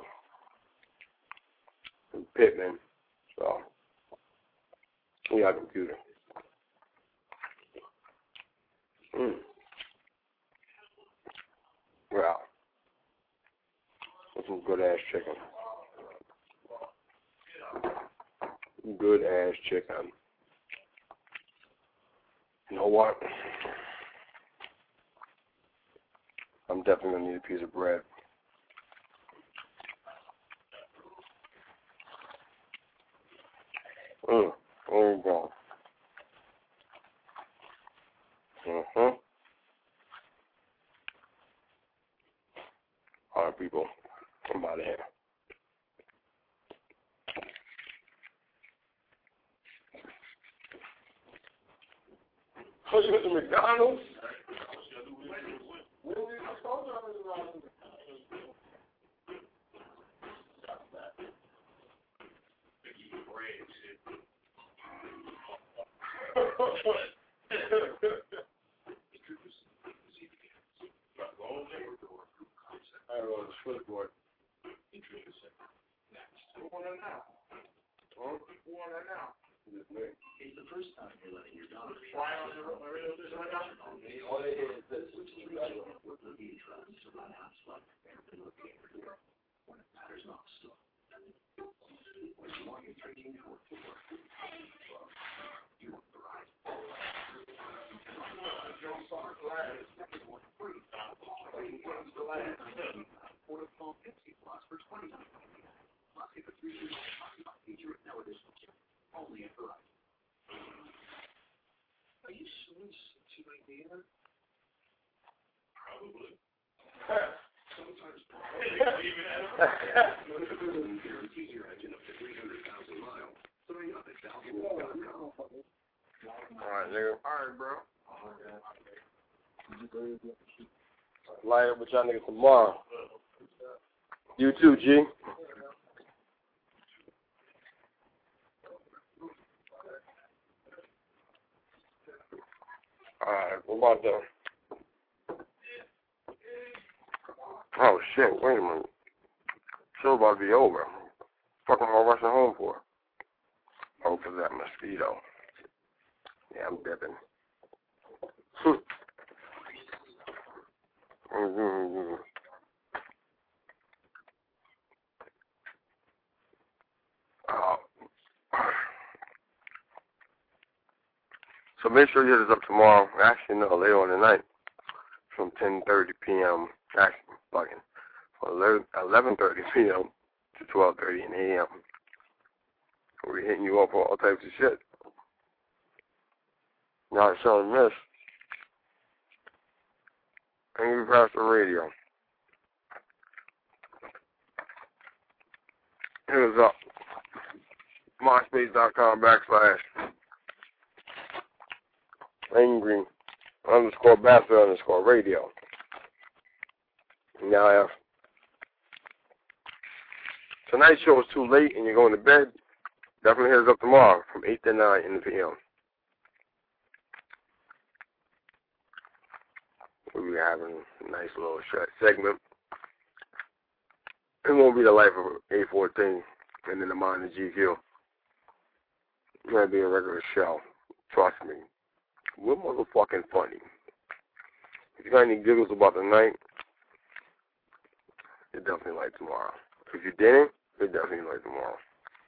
in Pittman, so we got a computer. Well, that's some good ass chicken. Good ass chicken. You know what? I'm definitely gonna need a piece of bread. There you go. All right, people. I'm out of here. Oh, you went to McDonald's? I don't know, the switchboard. Who won it now? Huh? Who won it now? It's the first time you're letting your daughter try on the radio station right now? All they hear is this. What the he tries to run out like and look everywhere when it matters not so. When you want your training to work, you want the right. Joe Star Glass, free. For the phone 50 plus for $20. Plus, get the 3-year feature with no additional charge. Only at Verizon. Are you sure it's too late there? Probably. Sometimes. Guarantees your engine up to 300,000 miles. Sign up at Valvoline.com. Alright, nigga. Alright, bro. Light up with y'all niggas tomorrow. You too, G. Alright, what about the... Oh, shit, wait a minute. Show's about to be over. Fuck am I rushing home for? Oh, for that mosquito. Yeah, I'm dipping. So make sure you hit us up tomorrow. Actually, no, later on tonight, from 10:30 p.m. Actually, fucking from 11:30 p.m. to 12:30 a.m. We're hitting you up for all types of shit. Not selling this. Angry Pastor Radio. Hit us up. MySpace.com/angry_Pastor_radio. Now I have tonight's show is too late and you're going to bed, definitely hit us up tomorrow from 8 to 9 in the p.m. We'll be having a nice little segment. It won't be the life of A14 and in the mind of GQ. It's going to be a regular show. Trust me. We're motherfucking funny. If you got any giggles about the night, you definitely like tomorrow. If you didn't, you definitely like tomorrow.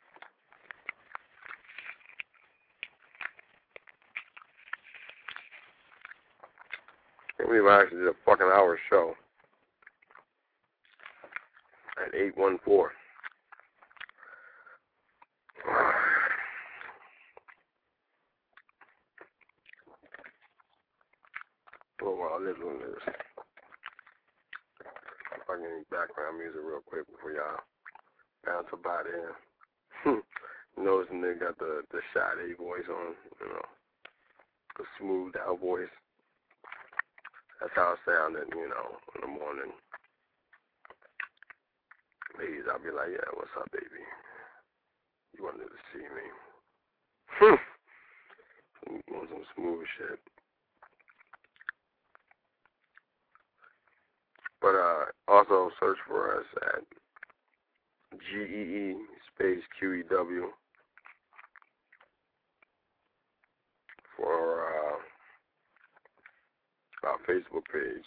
I can't believe I actually did a fucking hour show at 8:14. Oh, wow, this one is. If I can get any background music real quick before y'all bounce up out of here. Noticing they got the Sade voice on, you know, the smoothed out voice. That's how it sounded, you know, in the morning. Ladies, I'll be like, yeah, what's up, baby? You wanted to see me. You want some smooth shit. But also search for us at GEE space QEW for our Facebook page.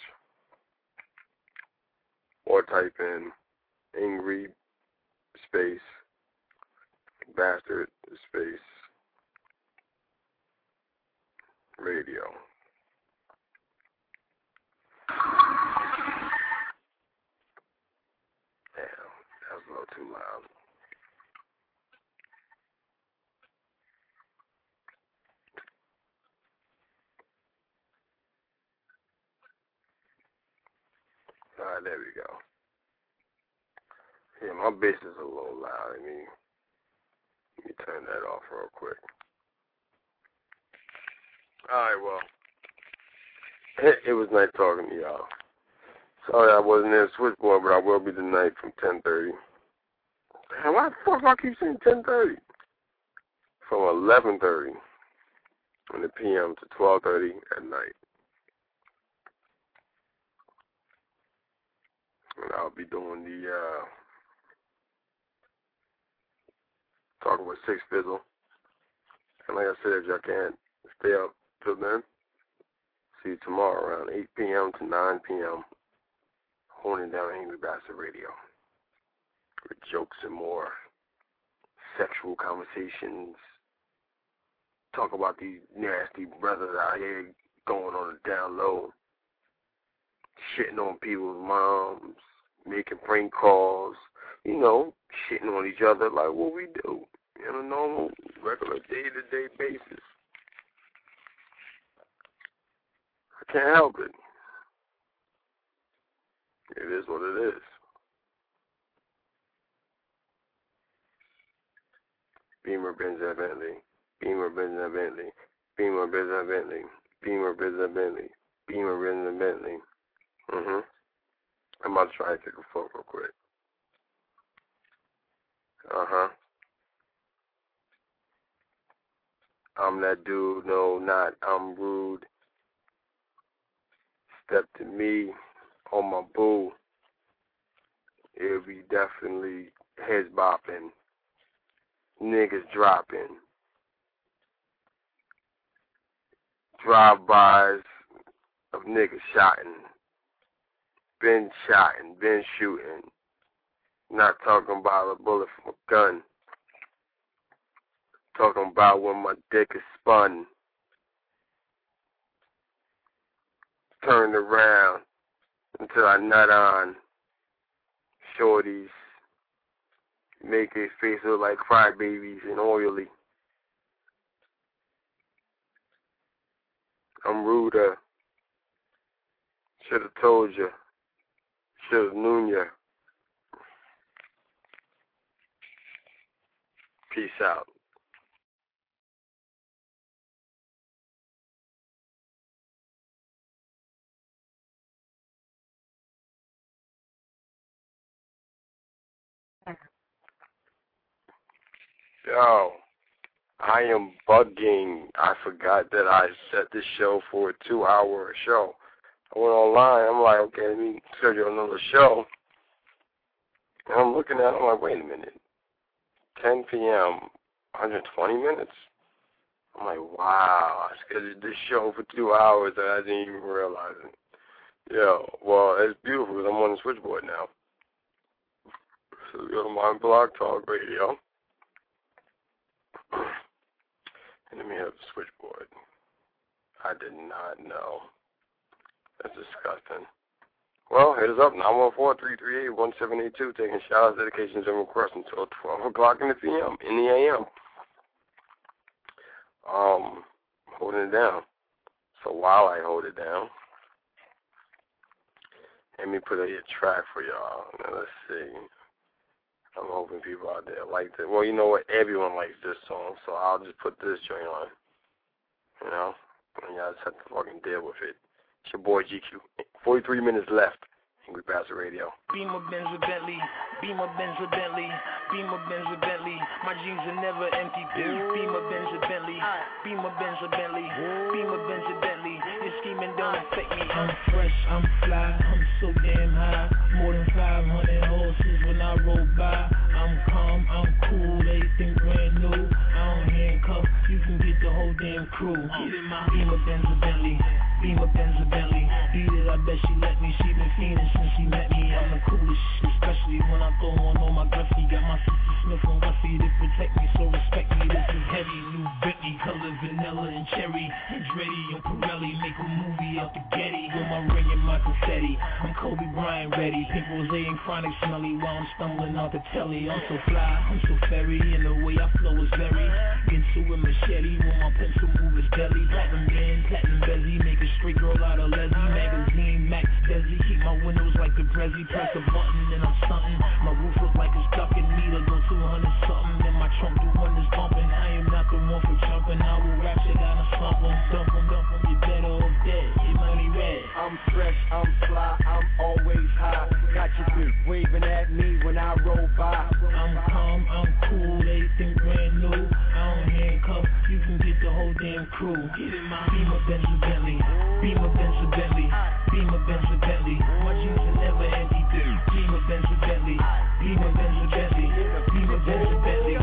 Or type in Ingrid space Bastard space radio. Damn, that was a little too loud. Alright, there we go. Yeah, my bass is a little loud. Let me turn that off real quick. Alright, well, it was nice talking to y'all. Sorry I wasn't in Switchboard, but I will be tonight from 10:30. Damn, why the fuck I keep saying 10:30? From 11:30 in the p.m. to 12:30 at night. And I'll be doing the talking with Six Fizzle. And like I said, if y'all can't stay up till then, see you tomorrow around 8 p.m. to 9 p.m. honing down Angry Bastard Radio. With jokes and more sexual conversations. Talk about these nasty brothers out here going on the down low. Shitting on people's moms. Making prank calls. You know, shitting on each other like what we do. On a normal, regular, day-to-day basis. I can't help it. It is what it is. Beamer, Benz, and Bentley. Beamer, Benz, and Bentley. Beamer, Benz, and Bentley. Beamer, Benz, and Bentley. Beamer, Benz, and Bentley. I'm about to try to take a photo real quick. I'm that dude, no, not, I'm rude. Step to me, on my boo. It'll be definitely heads bopping, niggas dropping, drive-bys of niggas shotting, been shotting, been shooting. Not talking about a bullet from a gun. Talking about when my dick is spun. Turned around until I nut on shorties. Make their face look like crybabies and oily. I'm ruder. Should have told you. Should have known you. Peace out. Yo, I am bugging. I forgot that I set this show for a 2-hour show. I went online. I'm like, okay, let me schedule another show. And I'm looking at it. I'm like, wait a minute. 10 p.m., 120 minutes? I'm like, wow, I scheduled this show for 2 hours and I didn't even realize it. Yo, well, it's beautiful because I'm on the switchboard now. So go to my Blog Talk Radio. And let me hit up the switchboard. I did not know. That's disgusting. Well, hit us up, 914-338-1782, taking shout-outs, dedications, and requests until 12 o'clock in the p.m., in the a.m. Holding it down. So while I hold it down, let me put a track for y'all. Now, let's see. I'm hoping people out there like this. Well, you know what? Everyone likes this song, so I'll just put this joint on. You know? And y'all just have to fucking deal with it. It's your boy GQ. 43 minutes left. Angry Bastard Radio. Beamer, Benz with Bentley. Beamer, Benz with Bentley. Beamer, Benz with Bentley. My jeans are never empty. Beamer, Benz with Bentley. Beamer, Benz with Bentley. Beamer, Benz with Bentley. Your scheming don't affect me. I'm fresh, I'm fly, I'm so damn high. More than 500 horses when I roll by. I'm calm, I'm cool, everything brand new. I don't handcuff, you can get the whole damn crew. Get in my Beamer, Benz with Bentley. Beamer, Benz with Bentley. Beat it, I bet she let me. She been fiending since she met me. I'm the coolest shit, especially when I throw on all my Guffy. Got my sister Smith and Ruffy to protect me, so respect me. This is heavy, new Bentley, color vanilla and cherry. Andretti and Pirelli make a movie out the Getty. With my ring and my confetti, I'm Kobe Bryant ready. Pink rose and chronic smelly while I'm stumbling out the telly. I'm so fly, I'm so fairy, and the way I flow is very. Get to a machete when my pencil move is deadly. Platinum band, platinum bezzy, make a straight girl out of Leslie. Magazine, Max, Desi, keep my windows like the Prezi. Press a button and I'm stunting. My roof look like it's ducking me to go 200 something. And my trunk do wonders bumping. I am not the one for jumping. I will rap shit out of something. Dump them, you better off dead. Your money red. I'm fresh, I'm fly, I'm always high. Got your bitch waving at me when I roll by. I'm calm, I'm cool, everything brand new. I don't handcuff, you can get the whole damn crew. Get in my Beamer, Benz with Bentley. Beamer, Benz with Bentley. Beamer, Benz with Bentley. My jeans are never empty. Beamer, Benz with Bentley. Beamer, Benz with Bentley. Beamer, Benz with Bentley.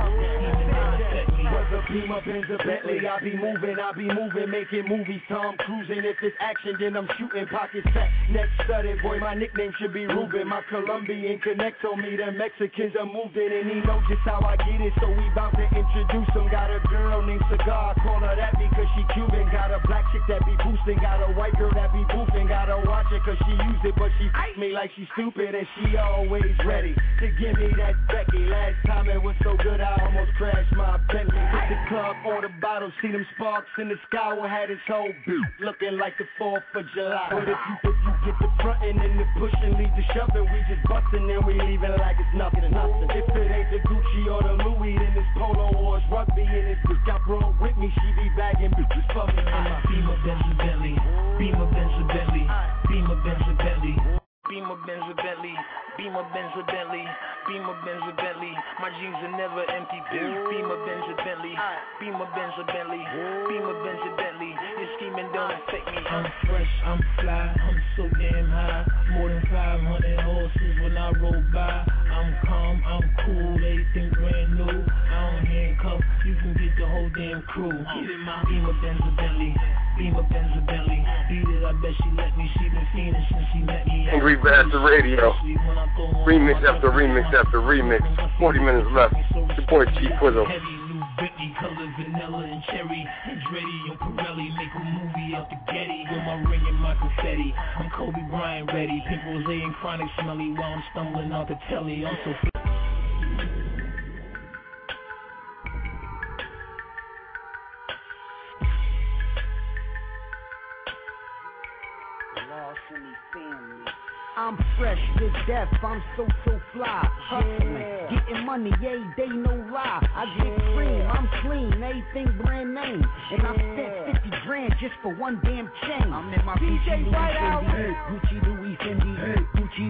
Whether Beamer, Benz or Bentley, I be moving, making movies. Tom cruising. If it's action, then I'm shooting. Pockets fat, neck studded. Boy, my nickname should be Ruben. My Colombian connect on me. The Mexicans are moved in, and he knows just how I get it. So we bout to introduce him. Got a girl named Cigar, call her that because she Cuban. Got a black chick that be boosting. Got a white girl that be boofing. Gotta watch it cause she use it, but she fight me like she stupid. And she always ready to give me that Becky. Last time it was so good I almost crashed my Bentley. Hit the club on the bottle, see them sparks in the sky. We had his whole beat looking like the 4th of July. But if you get the frontin' and the pushing, leave the shoving, we just bustin' and we leaving like it's nothing. If it ain't the Gucci or the Louis, then it's polo or it's rugby. And this bitch got brought with me, she be bagging bitches for me. And my Beamer, Benz with Bentley. Beamer, Benz with Bentley. Beamer, Benz with Bentley. Beamer, Benz with Bentley. Beamer, Benz with Bentley. Beamer, Benz with Bentley. My jeans are never empty. Beamer, Benz with Bentley. Beamer, Benz with Bentley. Beamer, Benz with Bentley. Your scheming don't affect me. I'm fresh, I'm fly, I'm so damn high. More than 500 horses when I roll by. I'm calm, I'm cool, everything brand new. I don't handcuff, you can get the whole damn crew. Get in my Beamer, Benz with Bentley. Beamer, Benz with Bentley. Beat it, I bet she let me. She been fiending since she met me. Angry Bastard Radio. Remix after remix after remix. 40 minutes left. Your boy Chief Quizzle. Bentley, color vanilla and cherry. Andretti and Pirelli make a movie out the Getty. With my ring and my confetti, I'm Kobe Bryant ready. Pink rose and chronic smelly while I'm stumbling out the telly. I'm so I'm fresh to death, I'm so fly. Hustling, getting money, every day, no lie. I get cream, I'm clean, everything brand name. And I spent 50 grand just for one damn chain. I'm in my DJ Gucci Louis Fendi, Gucci Louis Fendi, Gucci Louis Fendi.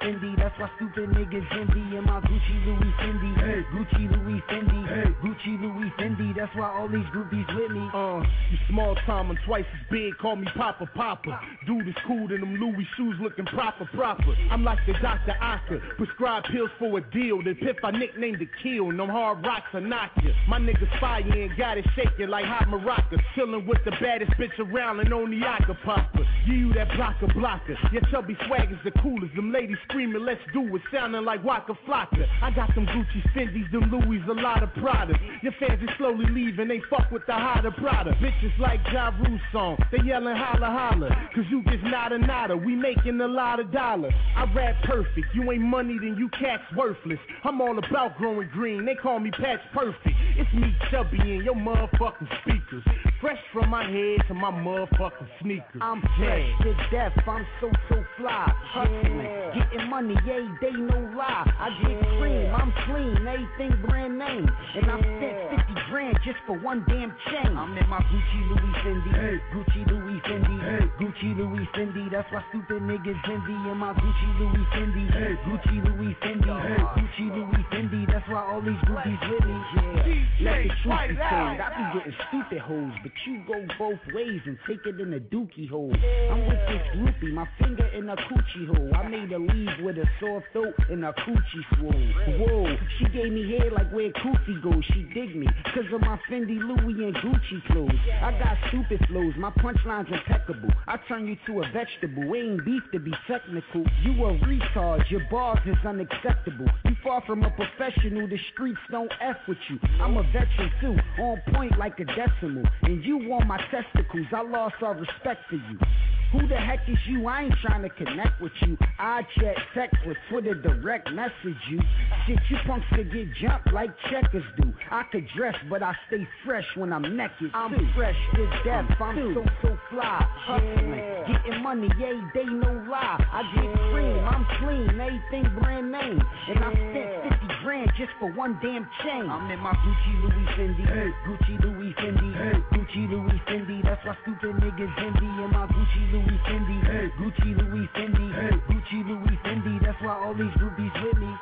Fendi, that's why stupid niggas envy. In my Gucci Louis Fendi, hey. Gucci Louis Fendi, hey. Gucci Louis Fendi, that's why all these groupies with me. You small time, I'm twice as big, call me Papa. Dude is cool than them Louis shoes looking proper. I'm like the Dr. Ocker, prescribe pills for a deal. The Piff I nicknamed the kill, and them hard rocks I knock ya. My niggas fire and got it shaking like hot maracas. Chillin' with the baddest bitch around and on the Acapapa. You that blocker. Your chubby swag is the coolest. Them ladies screaming, let's do it, sounding like Waka Flocka. I got them Gucci Fendis, them Louis, a lot of Prada. Your fans is slowly leaving, they fuck with the hotter Prada. Bitches like Ja Rule song, they yelling holla holla. Cause you just nada, we making a lot of dollars. I rap perfect, you ain't money then you cats worthless. I'm all about growing green, they call me Patch Perfect. It's me chubby in your motherfucking speakers. Fresh from my head to my motherfucking sneakers. I'm fresh to death, I'm so fly. Hustling, getting money, every day, no lie. I get cream, I'm clean, everything brand name. And I spent 50 grand just for one damn chain. I'm in my Gucci Louis Fendi, hey. Gucci Louis Fendi, hey. Gucci Louis Fendi, that's why stupid niggas envy. In my Gucci Louis Fendi, hey. Gucci Louis Fendi, hey. Gucci Louis Fendi, that's why all these groupies with me. Yeah, let the truth be told, I be getting stupid hoes, but you go both ways and take it in the dookie hole. I'm with this groupie, my finger in a coochie hole. I made her leave with a sore throat and a coochie swole. Whoa, she gave me head like where Koofy goes. She dig me, cause of my Fendi, Louis, and Gucci clothes. I got stupid flows, my punchline's impeccable. I turn you to a vegetable, ain't beef to be technical. You a retard, your bars is unacceptable. You far from a professional, the streets don't F with you. I'm a veteran too, on point like a decimal. And you want my testicles, I lost all respect for you. Who the heck is you? I ain't trying to connect with you. I chat, text, or Twitter direct message you. Shit, you punks could get jumped like checkers do. I could dress, but I stay fresh when I'm naked. I'm fresh to death, I'm so fly. Hustling, getting money, every day, no lie. I get cream, I'm clean, everything brand name. And I spent 50 grand just for one damn chain. I'm in my Gucci Louis Fendi, hey. Gucci Louis Fendi, hey. Gucci Louis Fendi, that's why stupid niggas envy. In my Gucci Louis Fendi, hey. Gucci Louis Fendi, hey. Gucci Louis Fendi, that's why all these groupies with me.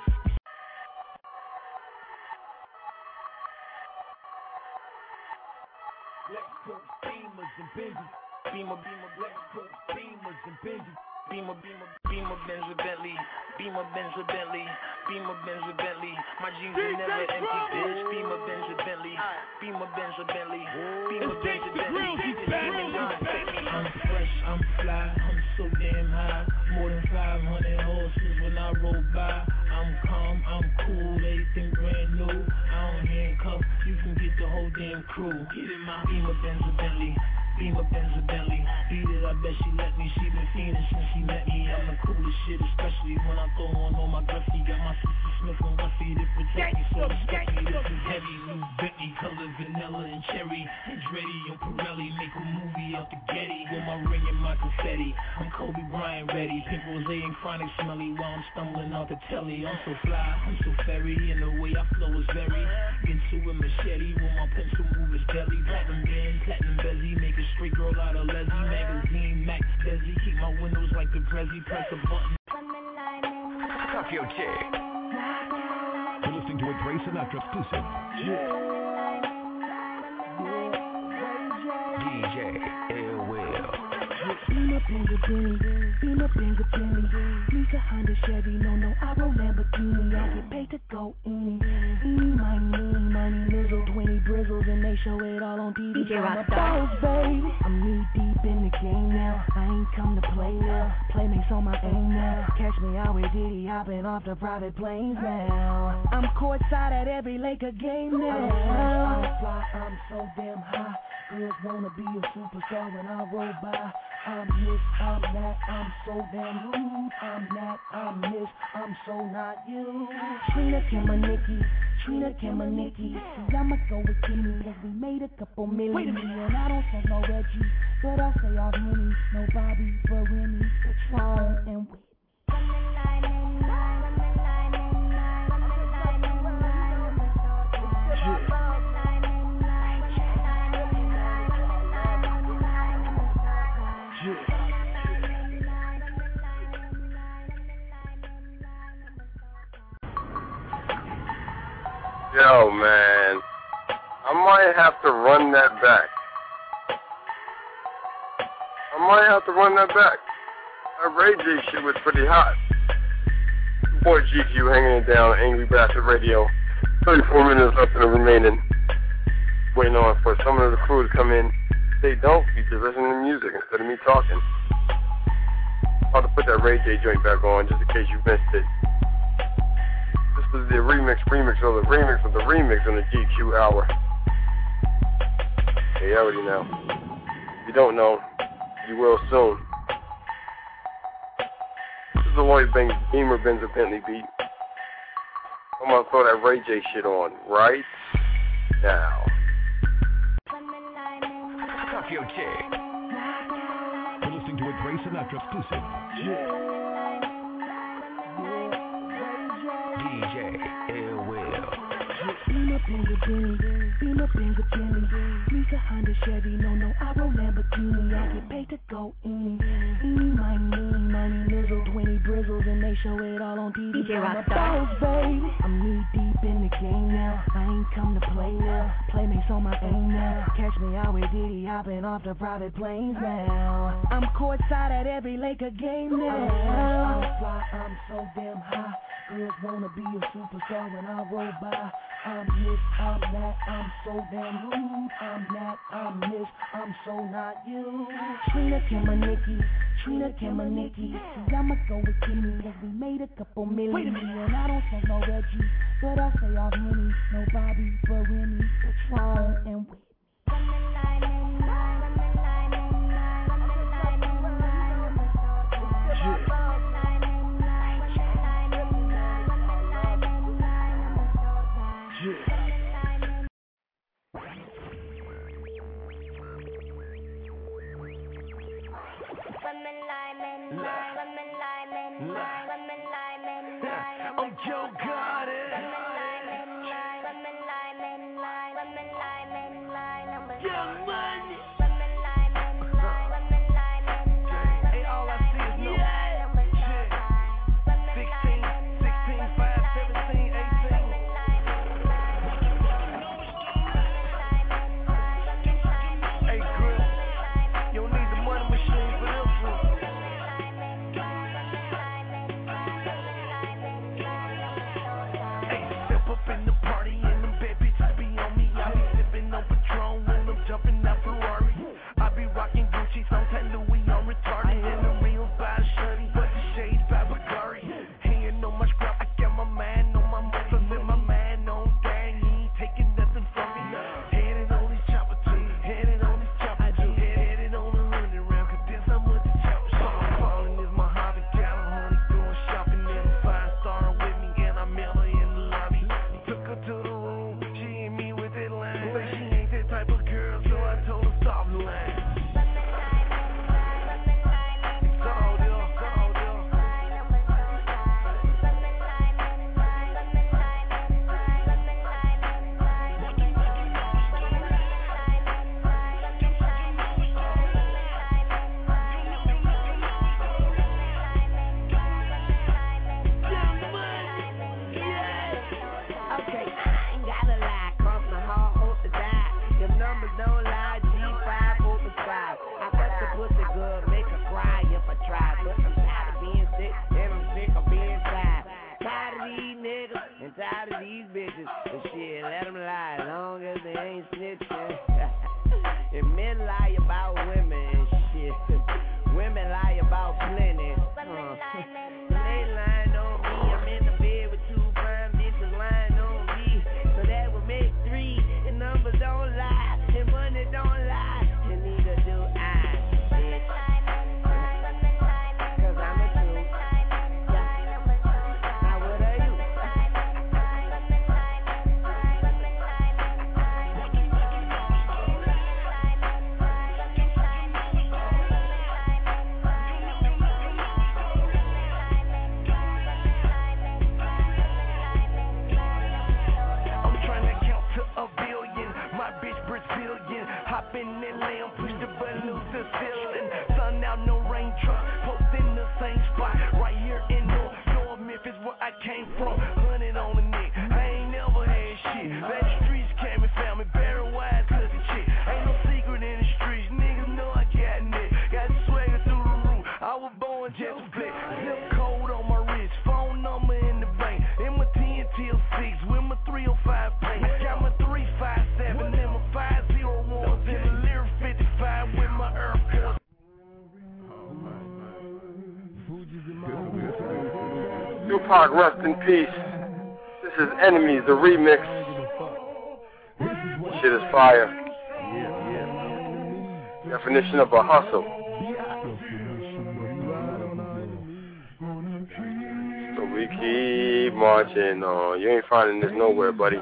Lexus, Beamers, and Bentley. Beamer, Lexus, Beamers, and Bentley. Beamer, Benz with Bentley. Beamer, Benz with Bentley. Beamer, Benz with Bentley. My jeans are never empty, bitch. Beamer, Benz with Bentley. Beamer, Benz with Bentley. Beamer, Benz with Bentley. I'm fresh, I'm fly, I'm so damn high. More than 500 horses when I roll by. I'm calm, I'm cool, everything brand new. I don't handcuff, you can get the whole damn crew. Get in my Beamer, Benz with Bentley. Beamer, Benz with Bentley. Beat it, I bet she let me. She been fiending since she met me. I'm the coolest shit, especially when I throw on all my Guffy. Got my sister Smith and Ruffy to protect me, so respect me. This is heavy, new Bentley, color vanilla and cherry. Andretti and Pirelli, make a movie out the Getty. With my ring and my confetti, I'm Kobe Bryant ready. Pink rose and chronic smelly while I'm stumbling out the telly. I'm so fly, I'm so fairy, and the way I flow is very. Into a machete when my pencil move is deadly. Platinum band, platinum bezzy, make a straight girl out of Leslie. Magazine, Mac, Desi, keep my windows like the Prezi. Press a button. Talk your chick. You're listening to a Dre Sinatra exclusive. DJ Ill Will. Beam up in the Bentley, beam up in the Bentley. Lisa Honda Chevy, no, I roll Lamborghini. I get paid to go any, money, nizzle, 20 brizzles, and they show it all on TV. I'm a boss, baby. I'm knee deep in the game now. I ain't come to play now. Playmates on my aim now. Catch me out with Diddy hopping off the private planes now. I'm courtside at every Laker game now. I'm fly, I'm so damn high. Girls wanna be a superstar when I roll by. I'm this, I'm that, I'm so damn rude. I'm that, I'm this, I'm so not you. Trina Kamanicki. See, I'ma go with Kimmy, cause we made a couple million. And I don't say no Reggie, but I'll say all Henny. No Bobby, but Remy, Patron, and Whitney. Yo, man, I might have to run that back. That Ray J shit was pretty hot. Boy GQ hanging it down, Angry Bastard Radio. 34 minutes left in the remaining. Waiting on for some of the crew to come in. They don't, you just listen to music instead of me talking. I'll have to put that Ray J joint back on just in case you missed it. This was the remix of the remix on the GQ hour. Yeah, you already know. If you don't know, you will soon. This is the Lloyd Banks Beamer Benz a Bentley beat. I'm gonna throw that Ray J shit on right now. Talk your chick. You're listening to a Dre Sinatra exclusive. DJ Ill Will. Beam up in the Bentley. Lisa Honda Chevy, no, I roll Lamborghini. I get paid to go any. Money, nizzle, 20 brizzles, and they show it all on TV. DJ I'm a boss, baby. I'm knee deep in the game now. I ain't come to play now. Playmates on my aim now. Catch me out with Diddy hopping off the private planes now. I'm courtside at every Laker game now. I'm fly, I'm so damn high. Girls wanna be a superstar when I roll by. I'm this, I'm that, I'm so damn rude. I'm that, I'm this, I'm so not you. Trina Kamanicki. See, I'ma go with Kimmy, cause we made a couple million. Wait a minute. And I don't smoke no Reggie, but I'll say off Henny. No Bobby, but Remy, Patron, and we. I'm Joe Goddard. Young Money. Hey, all I see is no. 16, 5, 17, 18. Hey, Chris, you don't need the money machine for this one. In the party and them bad bitches be on me. I be sipping on Patron when I'm jumping out Ferrari. I be rocking Gucci, sometimes Louis on retarded. And the real by Shuddy, but the shades by Bulgari. Hanging on my scrap, I got my man on my muscles and my man on gang. He ain't taking nothing from me. Headed on these chopper too, headed on these chopper too, headed on the running round, cause this I'm with the chopper. So I'm falling is my hobby, got a honey going shopping in a 5-star with me, and I mail her in the lobby. Took her to the room, she hit me with that line. But she ain't that type of girl, so I told her stop the line. It's all there. Tired of these bitches, but shit, let them lie as long as they ain't snitching. And men lie about women and shit. Women lie about plenty. They lying on me. I'm in the bed with 2 fine bitches lying on me. So that would make 3. And numbers don't lie, and money don't lie, and neither do I. Cause I'm a truth. Now what are you? Hopping in lamb, push the balloons to ceiling. Sun out, no rain truck, post in the same spot. Right here in North Memphis, where I came from. 100 on the neck, I ain't never had shit. Tupac, rest in peace. This is Enemies, the remix. Shit is fire. Definition of a hustle. So we keep marching on. You ain't finding this nowhere, buddy.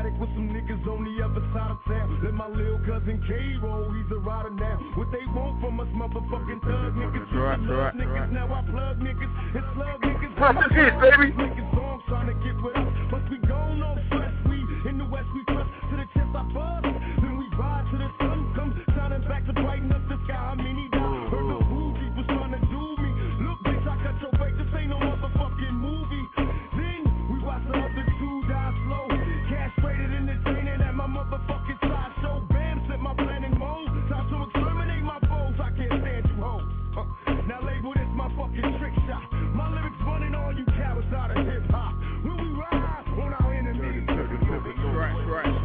Let my little cousin K-Roll, he's a rider now. What they want from us motherfucking thug niggas. Niggas, now I plug niggas and slug niggas. Rest in peace, baby. Niggas long trying to get with us, but we gone on stress. We in the west, we trust to the chest I bust. Then we ride to the sun, come shining back to brighten up the sky. I mean, he died. Heard the bougie was trying to do me. Look, bitch, I cut your face. This ain't no motherfucking movie. Then we watch the other two die slow. Castrated, entertaining at my motherfucking side. Bam, set my plan in mode. Time to exterminate my foes. I can't stand you hoes. Now label this my fucking trick shot. My lyrics running all you cowards out of hip hop. When we ride on our enemies. Right.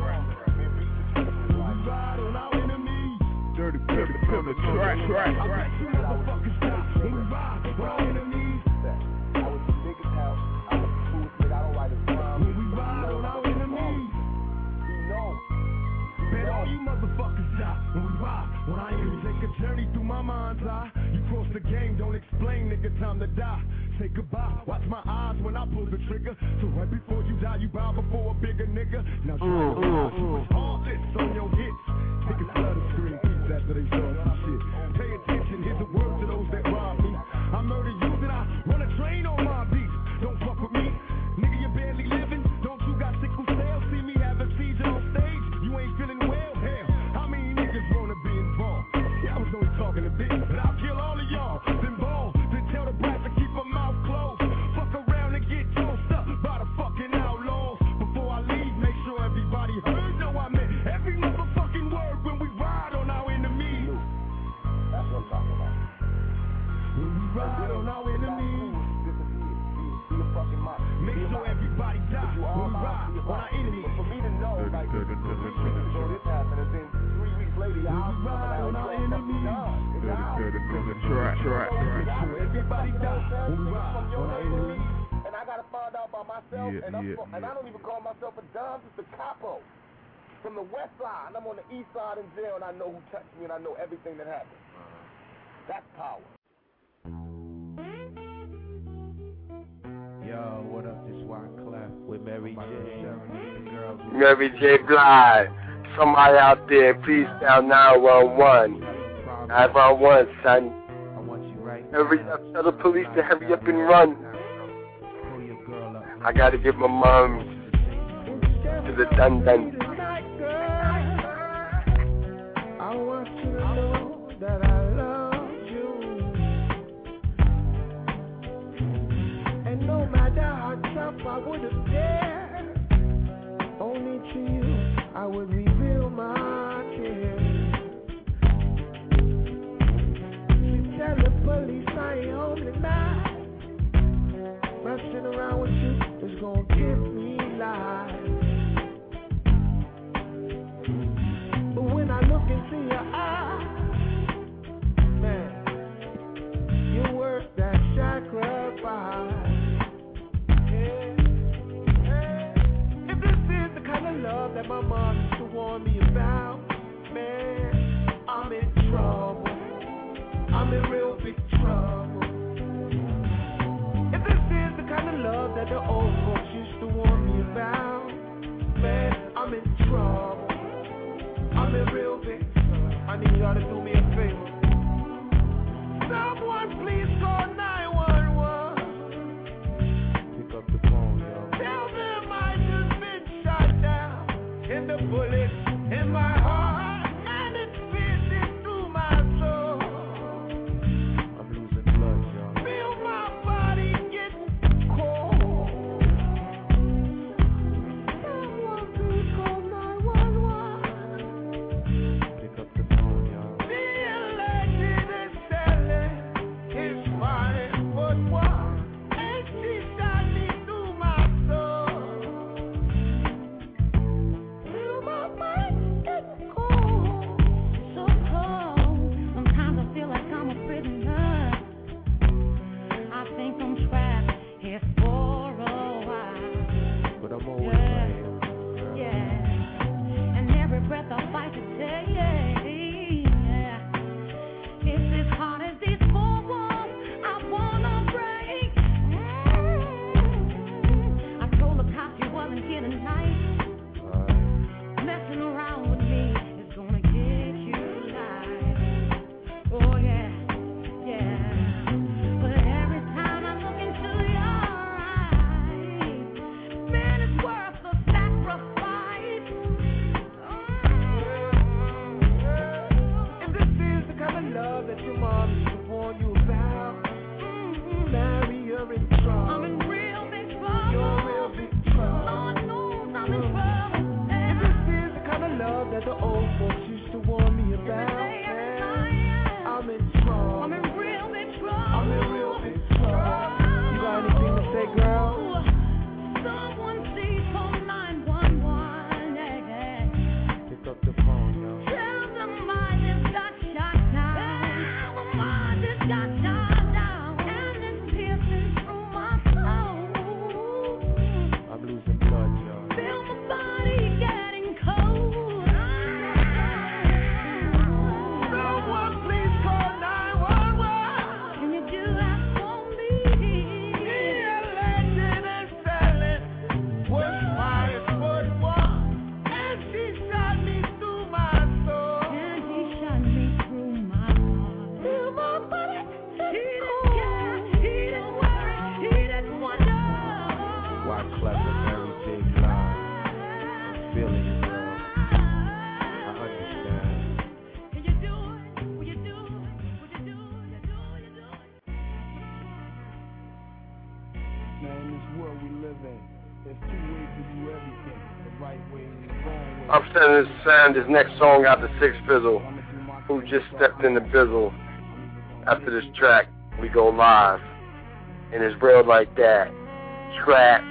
We ride on our enemies. Dirty from the track. I bet you motherfuckers stop. When we ride on our enemies. I was the biggest house. I was the coolest nigga. I don't write a rhyme. When we ride on our enemies. You know. Bet all you motherfuckers die when we ride. When I take a journey through my mind's eye. You cross the game, don't explain, nigga, time to die. Say goodbye, watch my eyes when I pull the trigger. So right before you die, you bow before a bigger nigga. Now try to watch you with heartless on your hits. Niggas love to scream peace after they saw some shit. Pay attention, here's the word to those that rob me. I murder you, then I run a train on my beats. Don't fuck with me, nigga, you barely living. Don't you got sickle cell? See me have a seizure on stage. You ain't feeling well, hell. How many niggas wanna be involved? Yeah, I was only talking a bit, but I'll kill all of y'all. Then ball, then tell the brats to keep her mouth closed. Fuck around and get tossed up by the fucking outlaws. Before I leave, make sure everybody heard. No, I meant every motherfucking word when we ride on our enemies. That's what I'm talking about. When we ride on our enemies. Make sure everybody die when we ride on our enemies. For me to know, like, so this happened, and then 3 weeks later, y'all ride on our enemies. Everybody die when we ride on our enemies. And I gotta find out by myself, and I don't even call myself a Dom, just a capo. From the west side, and I'm on the east side in jail, and I know who touched me, and I know everything that happened. That's power. Yo, what up, this Wyclef with Mary J. Mary J. Blige. Somebody out there, please dial 911. 911, son. I want you right. Hurry up, tell the police to hurry up and run. I gotta get my mom to the dun-dun. I want you to know that I love you. And no matter how tough I would have dared, only to you I would reveal my tears. You tell the police I ain't home tonight. Messing around with you is gonna give me life. But when I look into your eyes, man, you worth that sacrifice. If this is the kind of love that my mom used to warn me about, man, I'm in trouble. I'm in real big trouble. If this is the kind of love that the old folks used to warn me about, man, I'm in trouble. I'm in real big trouble. I need y'all to do me a favor. Someone please call 911. Pick up the phone, yo. Tell them I just been shot down, and the bullet in my heart, and it's piercing through my soul. I'm losing blood, yo. Feel my body getting cold. Someone please call 911. Pick up the phone, yo. this world we live in, there's two ways to do everything. The right way and the wrong way. I'm sending this next song out to Six Fizzle, who just stepped in the bizzle. After this track, we go live. And it's real like that. Trap.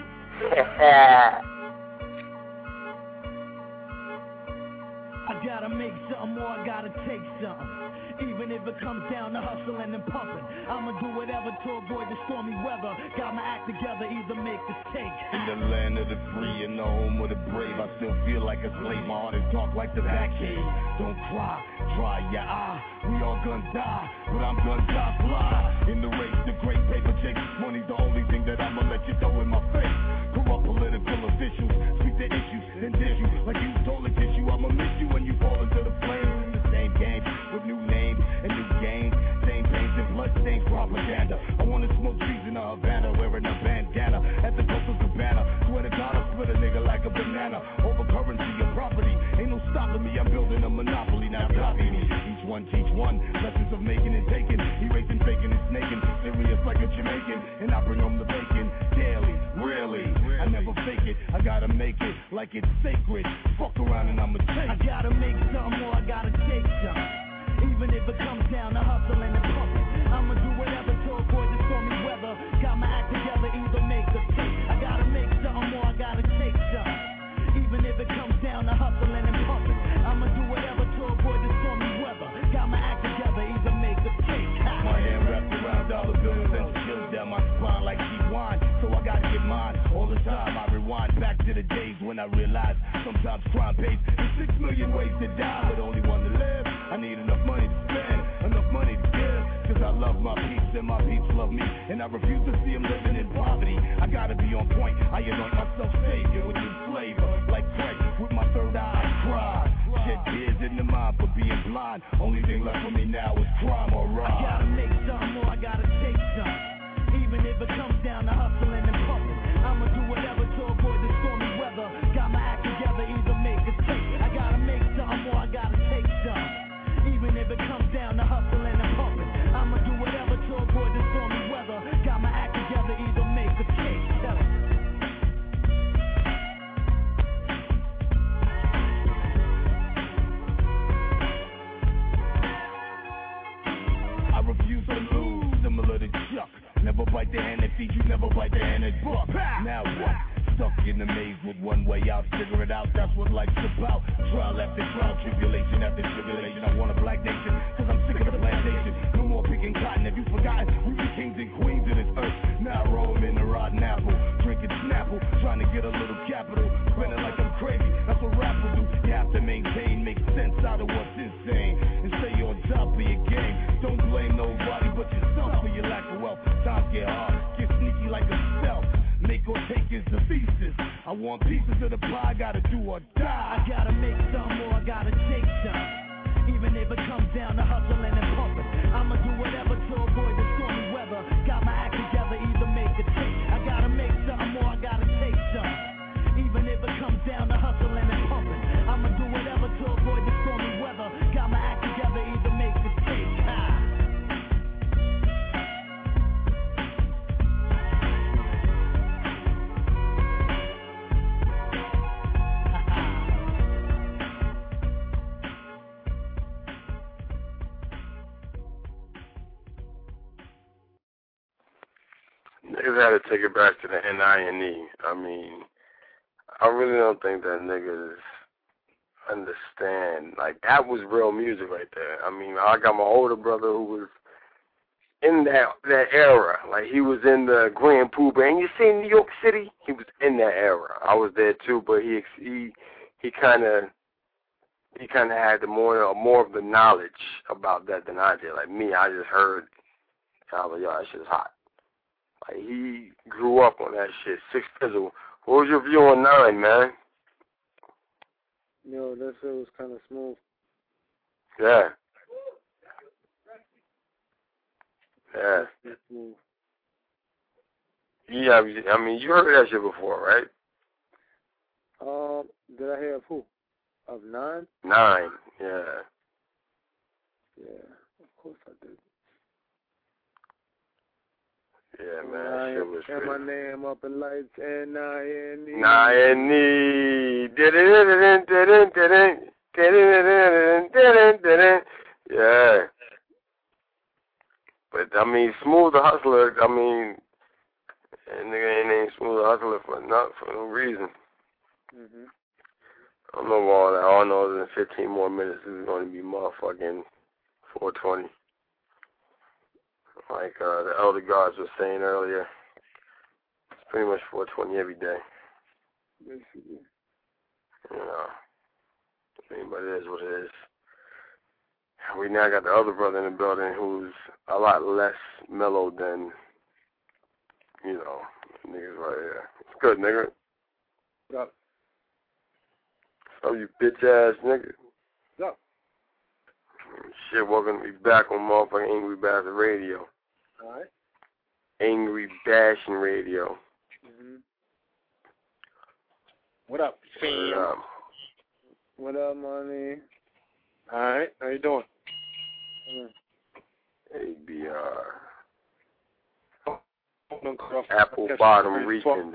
I gotta make something or I gotta take something. Even if it comes down to hustling and pumping, I'ma do whatever to avoid the stormy weather. Got my act together, either make or take. In the land of the free and the home of the brave, I still feel like a slave. My heart is dark like the Batcave. Don't cry, dry your eye. We all gonna die, but I'm gonna die fly. In the race, the great paper chase. Money's the only thing that I'ma let you throw in my face. Corrupt political officials, speak the issues, then dish you like you toilet tissue. I'ma miss you when you fall into the flames. The same game with new names and new games, same pains and blood stains, propaganda. I wanna smoke trees in a Havana, wearing a bandana at the Coastal Cabana. Swear to God, I'll split a nigga like a banana. Over currency and property, ain't no stopping me. I'm building a monopoly, now copy me. Each one teach one, lessons of making and taking, erasing, faking and snaking, serious like a Jamaican, and I bring home the bacon daily. Really, I never fake it. I gotta make it like it's sacred. Fuck around and I'ma take. I gotta make something or I gotta take something. Even if it comes down to hustling and pumping, I'ma do whatever to avoid the stormy weather. Got my act together, either make or take. I gotta make something or I gotta take something. Even if it comes down to hustling and pumping, I'ma do whatever to avoid the stormy weather. Got my act together, either make or take. My hand wrapped around dollar bills and chills down my spine like cheap wine. So I gotta get mine. All the time I rewind back to the days when I realized sometimes crime pays. There's 6 million ways to die, but only one to live. I need enough money to spend, enough money to give. Cause I love my peeps and my peeps love me. And I refuse to see them living in poverty. I gotta be on point. I anoint myself savior with new flavor. Like Craig, with my third eye, I cry. Shed tears in the mind for being blind. Only thing left for me now is crime or rob. I gotta make something or I gotta take something. Even if it comes down to hustling and pumping, I'ma do whatever to avoid the stormy weather. Got my act together, either make or take. I gotta make something or I gotta take something. Even if it comes down to hustling and pumping, I'ma do whatever to avoid the stormy weather. Got my act together, either make or take. I refuse to lose, similar to Chuck. Never bite the hand that feeds you, never bite the hand that buck. Now what? Stuck in the maze with one way out, figure it out, that's what life's about. Trial after trial, tribulation after tribulation. I want a black nation, cause I'm sick of the plantation. No more picking cotton, have you forgotten? We the kings and queens of this earth. Now I roam in the rotten apple, drinking Snapple, trying to get a little capital. Spending like I'm crazy, that's what rappers do. You have to maintain, make sense out of what's insane, and stay on top of your game. Don't blame nobody but yourself for your lack of wealth. Times get hard, get sneaky like a stealth. Make or take is the thesis. I want pieces of the pie, gotta do or die. I gotta make some or I gotta take some. Even if it comes down to hustling and pumping, I'ma do whatever to avoid the stormy weather. Got my act together, either make or take. I gotta make something or I gotta take some. Even if it comes down to hustling and pumping, I'ma do whatever to avoid the stormy weather. Got my act together, either make or take. Niggas had to take it back to the NINE. I mean, I really don't think that niggas understand. Like, that was real music right there. I mean, I got my older brother who was in that era. Like, he was in the Grand Pooh Band. You see in New York City? He was in that era. I was there too, but he kind of had more of the knowledge about that than I did. Like me, I just heard, I was like, yo, that shit's hot. Like, he grew up on that shit. Six Fizzle. What was your view on 9, man? Yo, that shit was kind of smooth. Yeah. Yeah. That's smooth. Yeah, I mean, you heard that shit before, right? Did I hear of who? Of 9? 9, yeah. Yeah, of course I did. Yeah, man, shit was and my name up in lights, N-I-N-E. Yeah. But, I mean, Smooth the Hustler, I mean, that nigga ain't Smooth the Hustler for no reason. Mm-hmm. I don't know all that. All I know is in 15 more minutes this is going to be motherfucking 420. Like the Elder Gods was saying earlier. It's pretty much 420 every day. Basically. You know. I mean, but it is what it is. We now got the other brother in the building who's a lot less mellow than, you know, niggas right here. It's good, nigga. Yup. So you bitch ass nigga. Yup. Shit, welcome to be back on motherfucking Angry Bastard Radio. Alright. Angry Bashing Radio. Mm-hmm. What up, fam? What up, money? Alright, how you doing? ABR. Apple Bottom Region.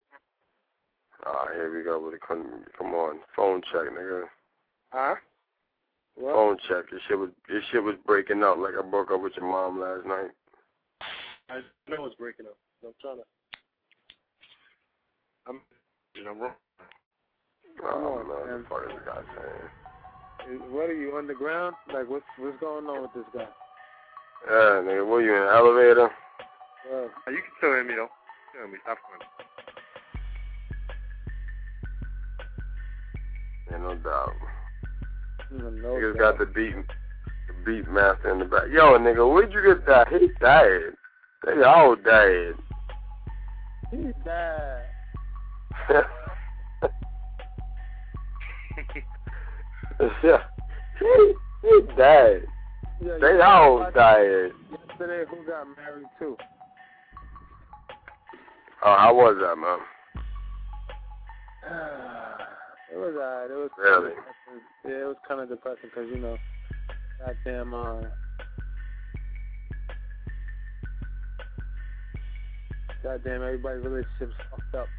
Here we go with it. Come on. Phone check, nigga. Huh? What? Phone check. Your shit was breaking up like I broke up with your mom last night. I know it's breaking up. I'm trying to. I'm wrong. Oh, man. What the fuck is the guy saying? What are you, underground? Like, what's going on with this guy? Yeah, nigga. What, you in an elevator? You can still hear me, though. Hear me. Stop going. Yeah, no doubt. Niggas got the beat master in the back. Yo, nigga, where'd you get that? He died. They all died. He died. Yeah. He died. Yeah, they all died. Yesterday, who got married too? Oh, how was that, man? It was alright. It was really? Yeah, it was kind of depressing because, you know, goddamn, everybody's relationship's fucked up.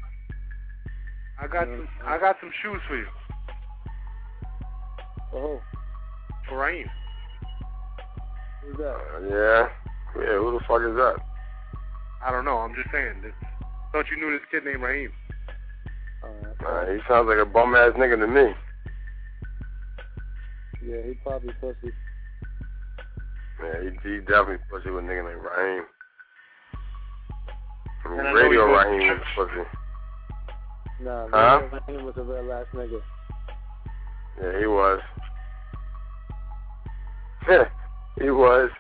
I got some shoes for you. Oh. For Raheem. Who's that? Yeah, who the fuck is that? I don't know. I'm just saying. Thought you knew this kid named Raheem. He sounds like a bum ass nigga to me. Yeah, he probably pussy. Yeah, he definitely pussy with a nigga named Raheem. I mean, And Radio Raheem was pussy. Nah, Raheem was a real ass nigga. Yeah, he was. He was.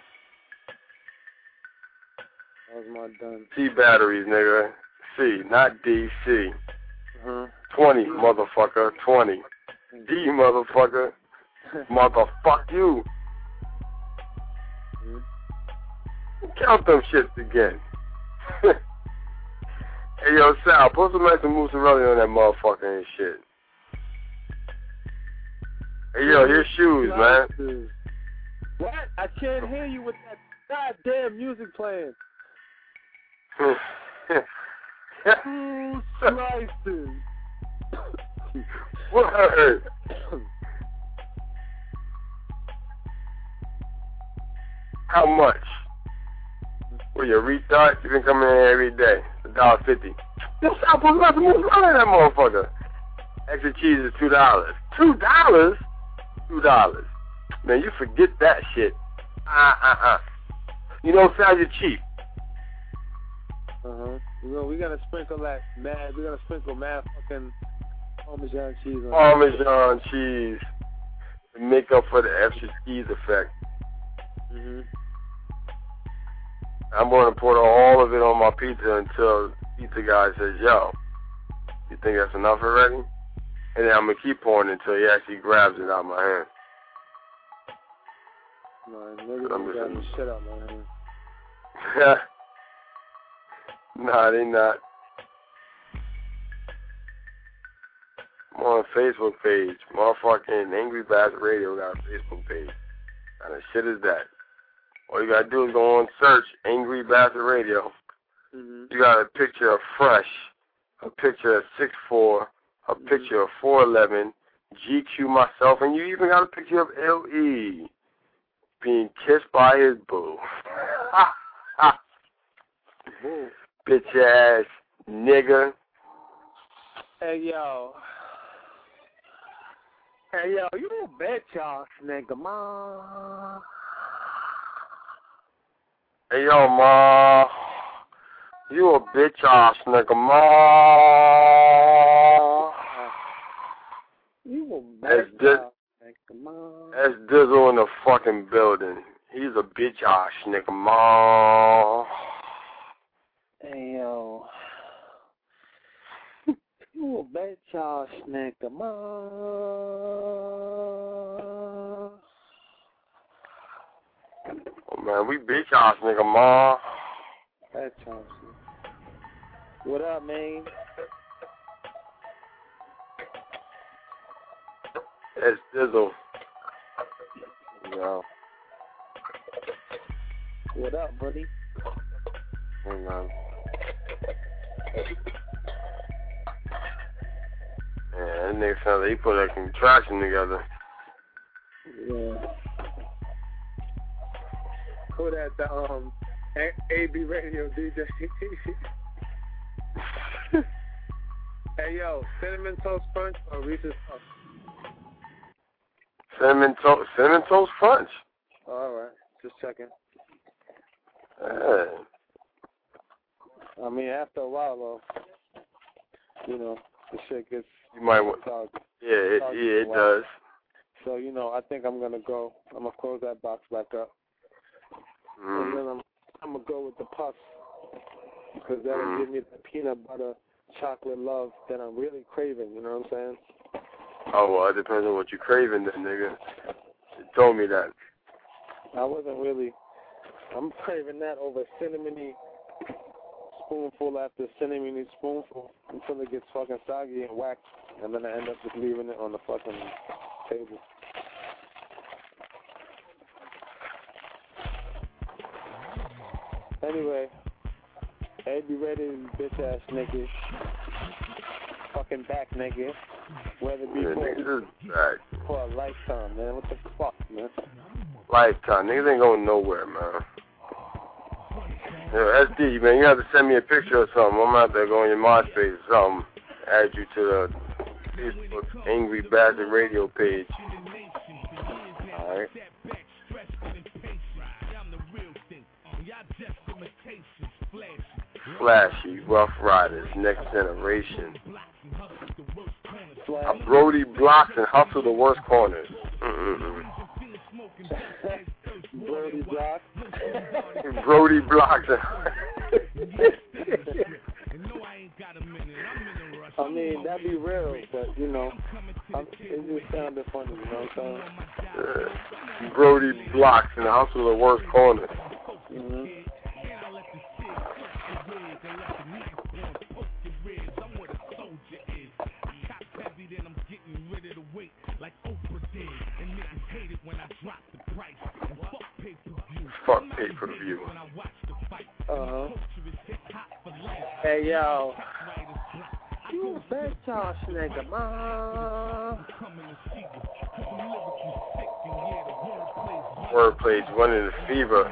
That was my done. C batteries, nigga. C, not D, C. 20, motherfucker. 20. D, motherfucker. Motherfuck you. Count them shits again. Hey, yo, Sal, put some extra mozzarella on that motherfucker and shit. Hey, yo, here's shoes, man. What? I can't hear you with that goddamn music playing. Two slices. Word. How much? Well, you retard? You can come in here every day. It's $1.50. Yo, Sal, put some extra mozzarella in that motherfucker. Extra cheese is $2. $2? $2. Man, you forget that shit. You know, Sal, you're cheap. We gotta sprinkle that mad. We gotta sprinkle mad fucking Parmesan cheese on. Parmesan cheese to make up for the extra cheese effect. I'm going to pour all of it on my pizza until the pizza guy says, "Yo, you think that's enough already?" And then I'm gonna keep pouring until he actually grabs it out of my hand. No, niggas got me shit out my hand. Nah, they not. I'm on a Facebook page. Motherfucking Angry Bastard Radio got a Facebook page. How the shit is that? All you gotta do is go on search Angry Bastard Radio. Mm-hmm. You got a picture of Fresh, a picture of 6'4", a picture of 4'11", GQ myself, and you even got a picture of L.E. being kissed by his boo. Bitch ass nigga. Hey yo, you a bitch ass nigga, ma. Hey yo, ma. You a bitch ass nigga, ma. You a bitch ass nigga, ma. That's Dizzle in the fucking building. He's a bitch ass nigga, ma. Hey yo. You a bitch ass nigga, ma. Oh man, we bitch ass nigga, ma. That's awesome. What up, man? That's Dizzle. Yo. What up, buddy? Hang on. Yeah, that nigga sounds like he put a contraction together. Yeah. Who that, the AB radio DJ? Hey yo, Cinnamon Toast Crunch or Reese's Puffs? Cinnamon Toast Crunch. Alright, just checking. Yeah. I mean, after a while though, you know, the shit gets. You might want. Yeah, it does. So you know, I think I'm gonna close that box back up, and then I'm gonna go with the puffs because that'll give me the peanut butter chocolate love that I'm really craving. You know what I'm saying? Oh well, it depends on what you're craving, then, nigga. You told me that. I wasn't really. I'm craving that over cinnamony spoonful after cinnamony spoonful until it gets fucking soggy and waxed, and then I end up just leaving it on the fucking table. Anyway, hey, be ready, bitch ass nigga. Fucking back nigga. Whether it be for a lifetime, man. What the fuck, man? Lifetime. Niggas ain't going nowhere, man. Yo, SD, man, you have to send me a picture or something. I'm out there going on your MySpace or something. Add you to the Facebook Angry Bastard Radio page. Alright. Flashy, Rough Riders, Next Generation. Brody blocks and hustle the worst corners. Brody blocks? Brody blocks. I mean, that'd be real, but, you know, it just sounded funny, you know what I'm saying? Brody blocks and hustle the worst corners. Mm-hmm. Fuck pay-per-view. Hey, yo. You a bitch ass nigga, ma. Wordplay's running the fever.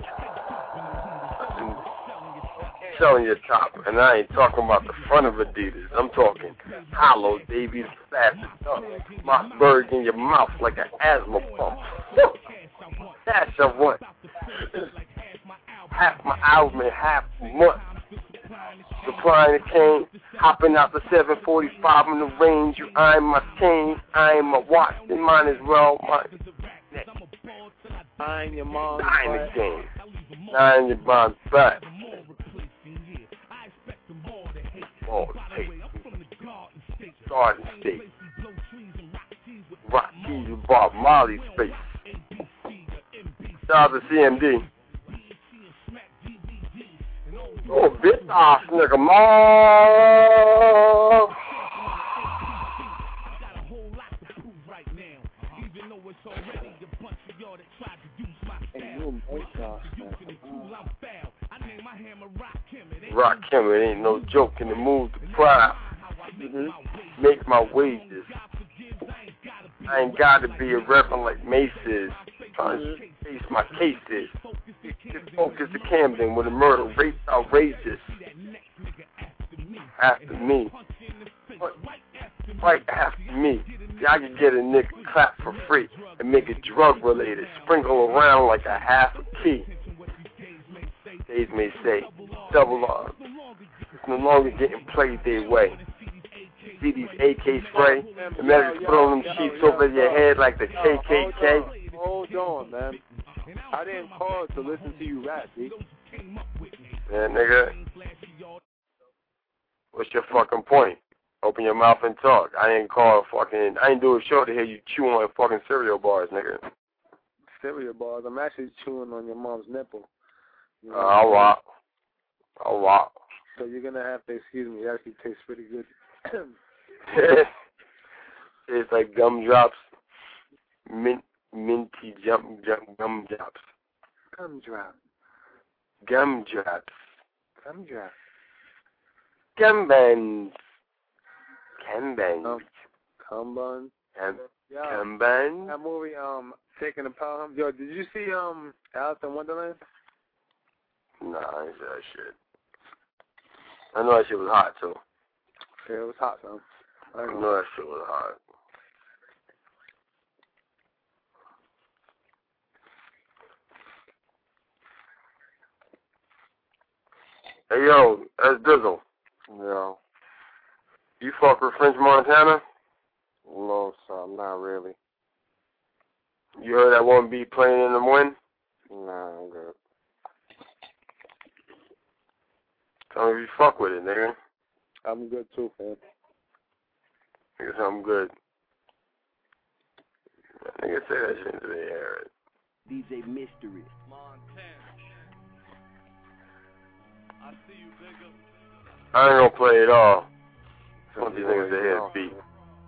Selling your top. And I ain't talking about the front of Adidas. I'm talking hollow, Davies, fastest up. Mossberg in your mouth like an asthma pump. That's a what? Half my album in half a month. Supplying the cane, hopping out the 745 in the range. You eyeing my chain, eyeing my watch, then mine as well. Eyeing your mom's eyeing the game, eyeing your mom's butt. Ball tape, Garden State, Rock Keys with Bob Marley's face. Shout out to CMD. Oh, bitch ass nigga, ma. Hey, you a bitch ass nigga. Kim, it ain't no joke. In the move to pride. Make my wages. I ain't got to be a rapper like Mace is. Trying to face my cases. Get focused to Camden with a murder rate outrageous. After me. Right after me. Yeah, I can get a nigga clap for free and make it drug related. Sprinkle around like a half a key. Dave may say, double R. It's no longer getting played their way. See these AK spray? Imagine put on them sheets over your head like the KKK. Hold on, man. I didn't call to listen to you rap, B. Yeah, nigga. What's your fucking point? Open your mouth and talk. I ain't do a show to hear you chew on fucking cereal bars, nigga. Cereal bars? I'm actually chewing on your mom's nipple. You know I'll rock. So you're gonna have to excuse me. It actually tastes pretty good. It's like gumdrops. Minty gumdrops. Gumdrops. Gumdrops. Gumdrops. Gumbuns. Gumbuns. Gumbuns. Gumbuns. That movie, Taking the Pelham. Yo, did you see Alice in Wonderland? Nah, I ain't see that shit. I know that shit was hot too. Yeah, it was hot, son. I know that shit was hot. Hey, yo, that's Dizzle. Yo. You fuck with French Montana? No, sir, not really. You heard that one beat playing in the wind? Nah, I'm good. Tell me if you fuck with it, nigga. I'm good too, man. Nigga, I'm good. Nigga, say that shit until they hear it. DJ Mystery. I ain't gonna play it all. I want these niggas to hear the beat.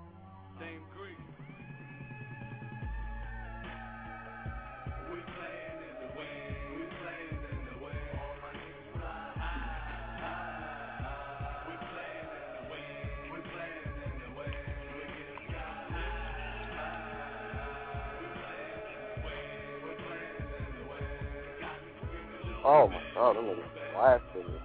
Oh my God, them niggas blasting me.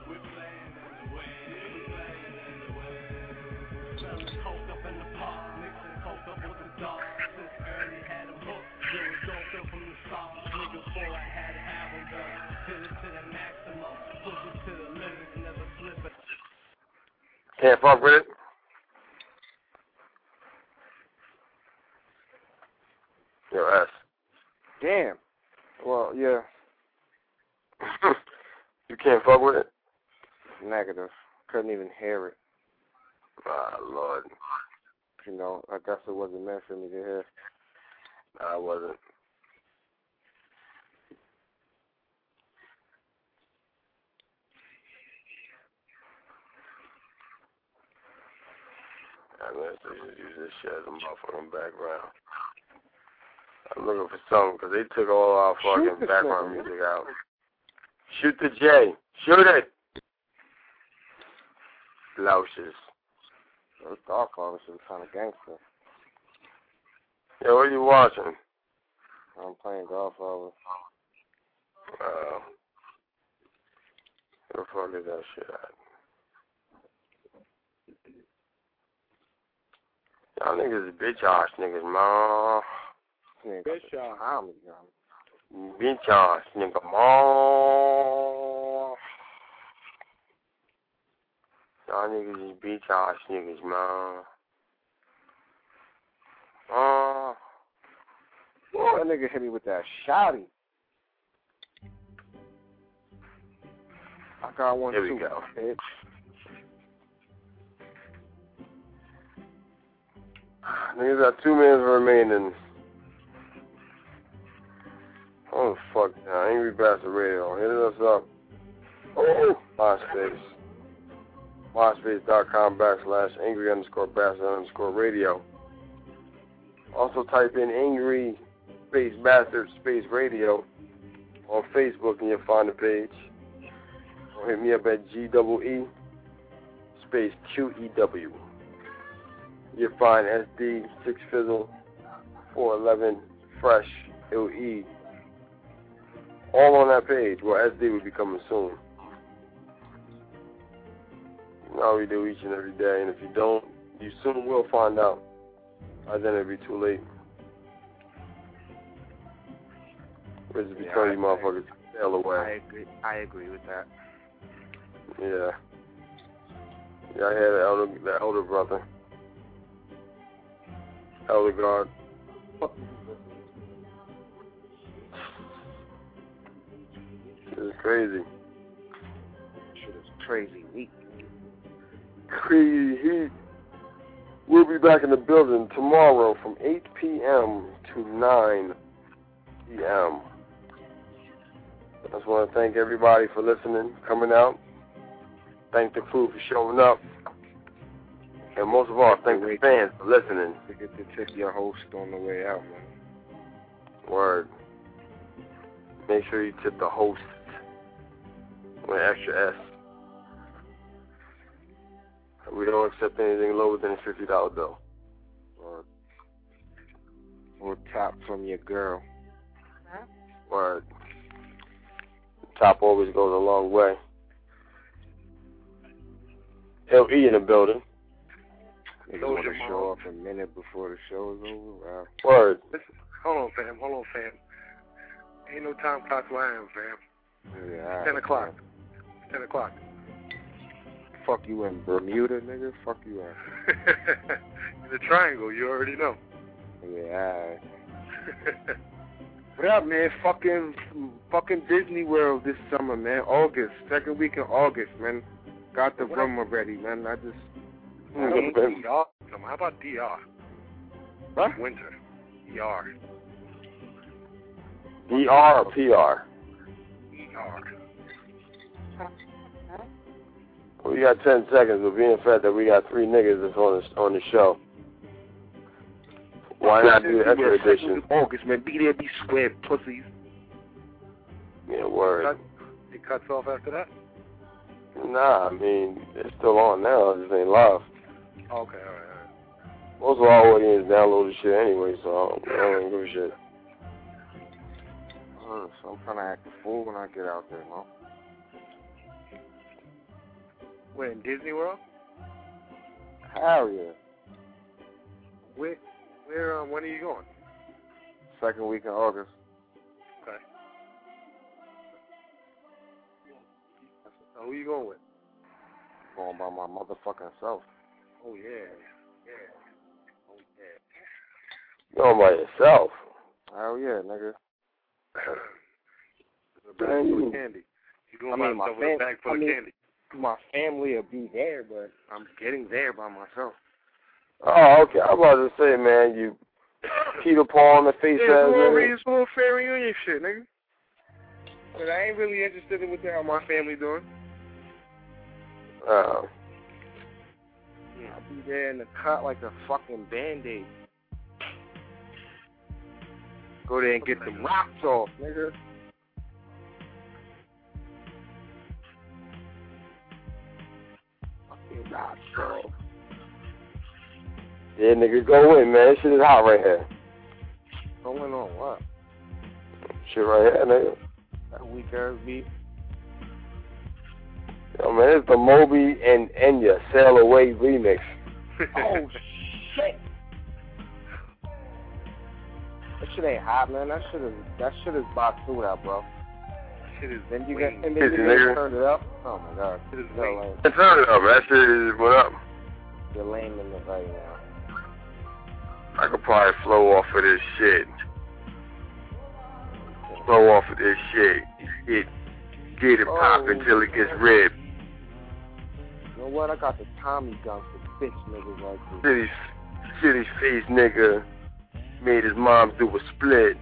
Can't fuck with it? Yo, S. Damn. Well, yeah. You can't fuck with it? Negative. Couldn't even hear it. Ah, Lord. You know, I guess it wasn't meant for me to hear. Nah, it wasn't. I'm going to use this shit as a motherfucking background. I'm looking for something because they took all our fucking background music out. Shoot the J. Shoot it. Louches. Those dog collars are kind of gangster. Yeah, what are you watching? I'm playing golf over. Where the fuck is that shit at? Y'all niggas is bitch ass niggas, man. Bitch ass. Bitch ass nigga, man. Y'all niggas is bitch ass niggas, man. That nigga hit me with that shotty. I got one Here we too, go. bitch. Niggas got 2 minutes remaining. Oh, fuck now. Angry Bastard Radio. Hit us up. Oh, MySpace. MySpace.com/angry_bastard_radio. Also type in angry _bastard_ radio on Facebook and you'll find the page. Or hit me up at GEE space QEW. You'll find SD, 6 Fizzle, 411, Fresh, LE. All on that page. Well, SD will be coming soon. Now we do each and every day, and if you don't, you soon will find out. Then it'll be too late. Where's it because you motherfuckers sail away? I agree with that. Yeah. Yeah, I had that elder brother. Elder guard. This is crazy. Shit is crazy heat. Crazy heat. We'll be back in the building tomorrow from 8 p.m. to 9 p.m. I just want to thank everybody for listening, coming out. Thank the crew for showing up. And most of all, thank the fans for listening. Forget to tip your host on the way out, man. Word. Make sure you tip the host with an extra S. We don't accept anything lower than a $50 bill. Or top from your girl. Word. Top always goes a long way. LE in the building. You want to show up a minute before the show is over? Wow. Word. Listen, hold on, fam. Ain't no time clock where I am, fam. Yeah, 10 o'clock. 10 o'clock. Fuck you in Bermuda, nigga. Fuck you in. In the triangle, you already know. Yeah. What up, man? Fucking Disney World this summer, man. August, second week in August, man. Got the room already, man. I just. DR. How about DR? What? Winter. DR. DR or PR? DR. We got 10 seconds, but being the fact that we got 3 niggas that's on the show, why not do the extra edition? August, man. Be there, be square, pussies. Yeah, word. It cuts off after that? Nah, I mean, it's still on now. It just ain't live. Okay, alright. Most of our audience download the shit anyway, so I don't even give a shit. So I'm trying to act a fool when I get out there, no? Where, in Disney World? Hell yeah. Where, when are you going? Second week in August. Okay. So who you going with? Going by my motherfucking self. Oh, yeah. Oh, yeah. Going by yourself? Hell yeah, nigga. A bag full of candy. You going by yourself with a bag full of candy? My family will be there, but I'm getting there by myself. Oh, okay. I was about to say, man, you Peter Paul on the face ass. It's a little fair reunion shit, nigga. But I ain't really interested in what the hell my family doing. Oh. I'll be there in the cut like a fucking Band-Aid. Go there and get them rocks off, nigga. Fucking rocks off. Yeah, nigga, go in, man. This shit is hot right here. Going on what? Shit right here, nigga. That weak ass beat. Yo, man, it's the Moby and Enya Sail Away remix. Oh, shit. That shit ain't hot, man. That shit is box through that, bro. Shit is then you turn it up. Oh my god. Shit is lame. Turn it up. That shit is what up. You're lame in it right now. I could probably flow off of this shit. Flow off of this shit. Get it pop until it gets red. You know what? I got the Tommy gun for bitch niggas like this. City's face nigga made his mom do a split.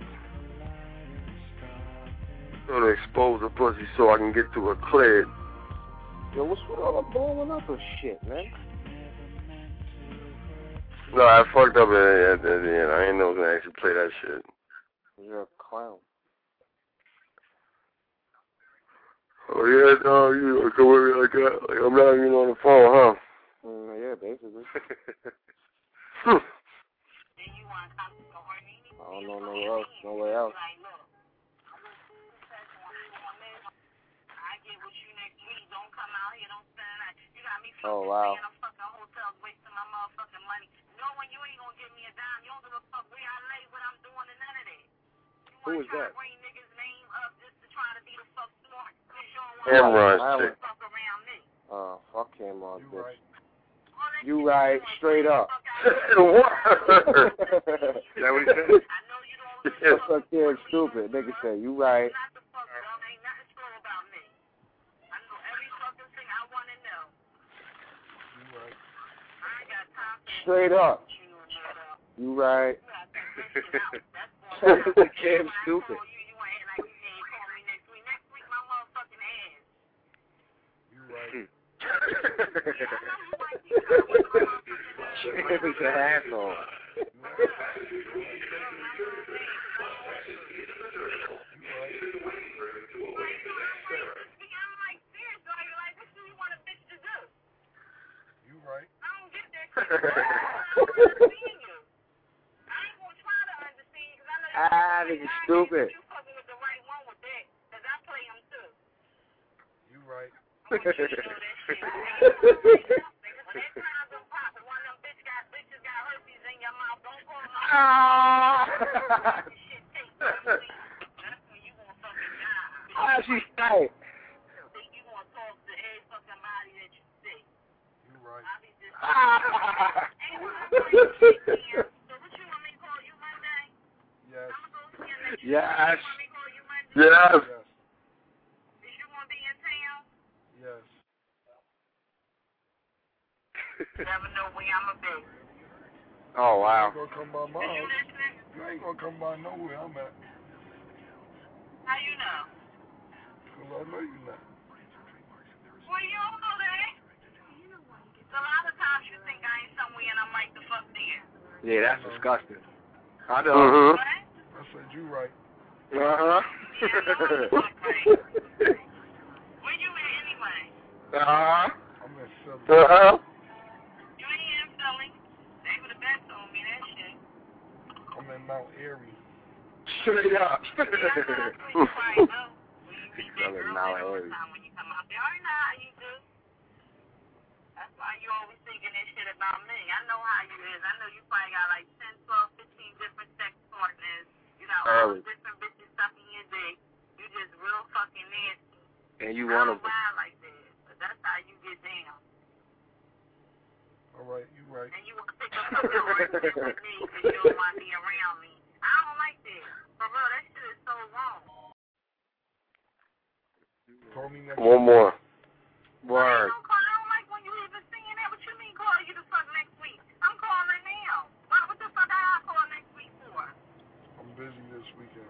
So to expose the pussy so I can get to a clit. Yo, what's with all the blowing up of shit, man? No, I fucked up at the end. I ain't know I was gonna actually play that shit. You're a clown. Oh, yeah, dog, you gonna come with me like that? Like, I'm not even on the phone, huh? Yeah, basically. I don't know nowhere else. Oh, wow. Who is that? Cameron shit. Oh, fuck Cameron, bitch. You right, straight up. What? Is that what he said? Yeah. Fuck yeah, stupid. Nigga said, you right. Straight up. You right. Cam stupid. Cam is an asshole. Ah, nigga stupid. You right. Ah, she's tight. You right. Yes. Yes. Yes. Yes. Never know where I'ma be. Oh, wow. You ain't gonna come by my house. You ain't gonna come by nowhere I'm at. How you know? Because I know you not. Well, you don't know that. A lot of times you think I ain't somewhere and I'm like the fuck there. Yeah, that's disgusting. I know. Mm-hmm. I said you right. Uh-huh. Where you at anyway? Uh-huh. I'm at 7. Uh-huh. You ain't in Philly. They would have been told me that shit. I'm in Mount Airy. Straight up. Yeah, I know that's where you probably know. When you meet that girl Mount all the Airy. time when you come out there. I know how you do. That's why you always thinking that shit about me. I know how you is. I know you probably got like 10, 12, 15 different sex partners. You got all the different bitches stuck in your dick. You just real fucking nasty. And you I want don't lie like that, but that's how you get down. All right, you right. And you want to pick up some argument with me because you don't want to be around me. I don't like that. For real, that shit is so wrong. Call me next One more. Word. I don't like when you even saying that. What you mean call you the fuck next week? I'm calling now. What the fuck I call next week for? I'm busy this weekend.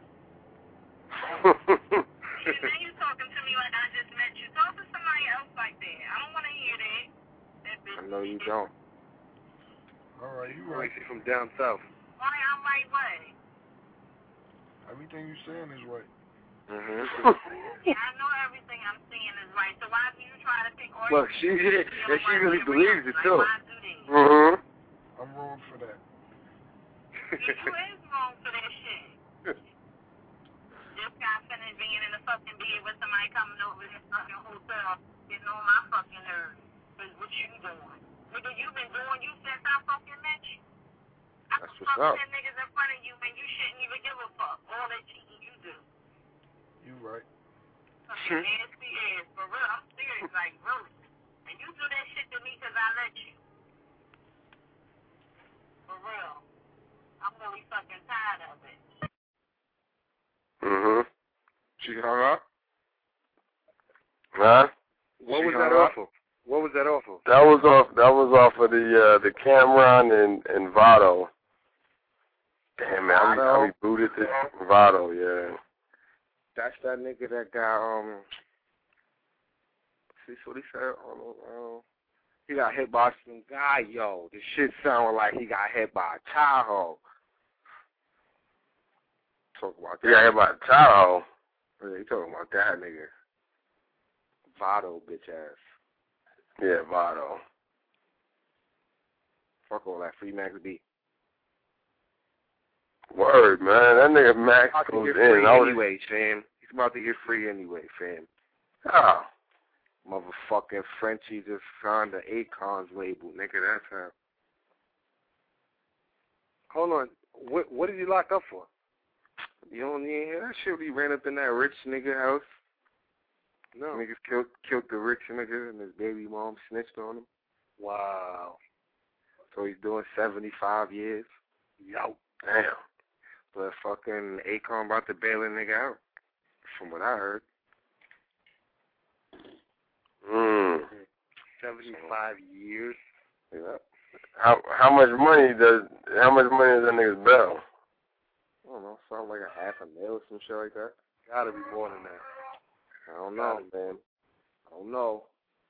Now you talking to me like I just met you. Talk to somebody else like that. I don't want to hear that. That bitch. I know you don't. All right, you right. From down south. Why I'm right way? Everything you saying is right. Mm-hmm. Yeah, I know everything I'm saying is right. So why do you try to pick arguments? Look, she really believes it too. Why do that? Mm-hmm. I'm wrong for that. Yeah, you is wrong for that shit. Just got finished being in the fucking bed with somebody coming over this fucking hotel, getting on my fucking nerves. But what you doing? Nigga, you been doing you since I fucking met you. I That's can what's fuck up. 10 niggas in front of you and you shouldn't even give a fuck. All that cheating you do. You right. Fucking nasty ass. For real, I'm serious, like, really. And you do that shit to me because I let you. For real. I'm really fucking tired of it. Mm-hmm. She hung up? Huh? What was that off of? What was that off of? That was off of the Cameron and Vado. Damn man, I rebooted this Vado, yeah. That's that nigga that got see what he said? He got hit by some guy, yo. This shit sounded like he got hit by a Tahoe. Talk about that. He got hit by a Tahoe. Yeah, he talking about that nigga. Vado, bitch ass. Yeah, Vado. Fuck all that. Free Max B. Word, man. That nigga Max comes in. Anyway, fam. He's about to get free anyway, fam. How? Motherfucking Frenchie just signed the Akon's label, nigga. That's how. Hold on. What did he lock up for? You don't even hear that shit? He ran up in that rich nigga house. No. Niggas killed the rich nigga and his baby mom snitched on him. Wow. So he's doing 75 years. Yo. Damn. But fucking Akon about to bail a nigga out, from what I heard. 75 years. Yeah. How much money does that nigga's bail? I don't know, something like $500,000 or some shit like that. Gotta be more than that. I don't know, man. I don't know.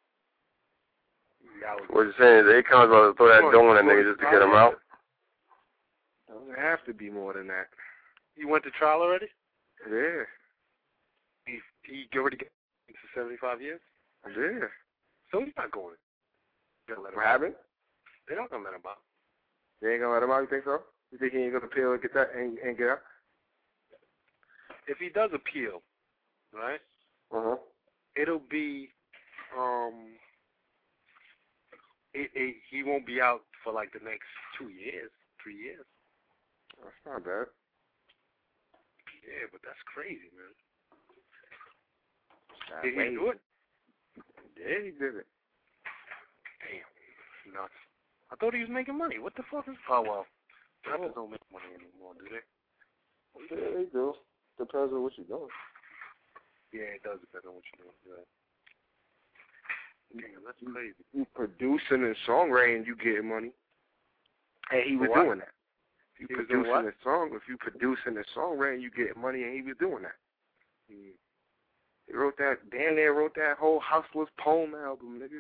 What you're saying is Akon's about to throw that dough on that nigga just to get him out? Doesn't have to be more than that. He went to trial already? Yeah. He already got into 75 years? Yeah. So he's not going. What happened? They're not gonna let him out. They ain't gonna let him out, you think so? You think he ain't gonna appeal and get that and get out? If he does appeal, right? It'll be he won't be out for like the next 2 years, 3 years. That's not bad. Yeah, but that's crazy, man. Did he do it? Yeah, he did it. Damn, nuts. I thought he was making money. What the fuck is? Oh well, rappers don't make money anymore, do they? Yeah, they do. Depends on what you're doing. Yeah, it does depend on what you're doing. Yeah. Damn, that's crazy. You producing and songwriting, you getting money. And he was doing that. If you producing a song, if you producing a songwriting, you getting money, and he was doing that. He wrote that. Dan there wrote that whole Hustlers poem album, nigga.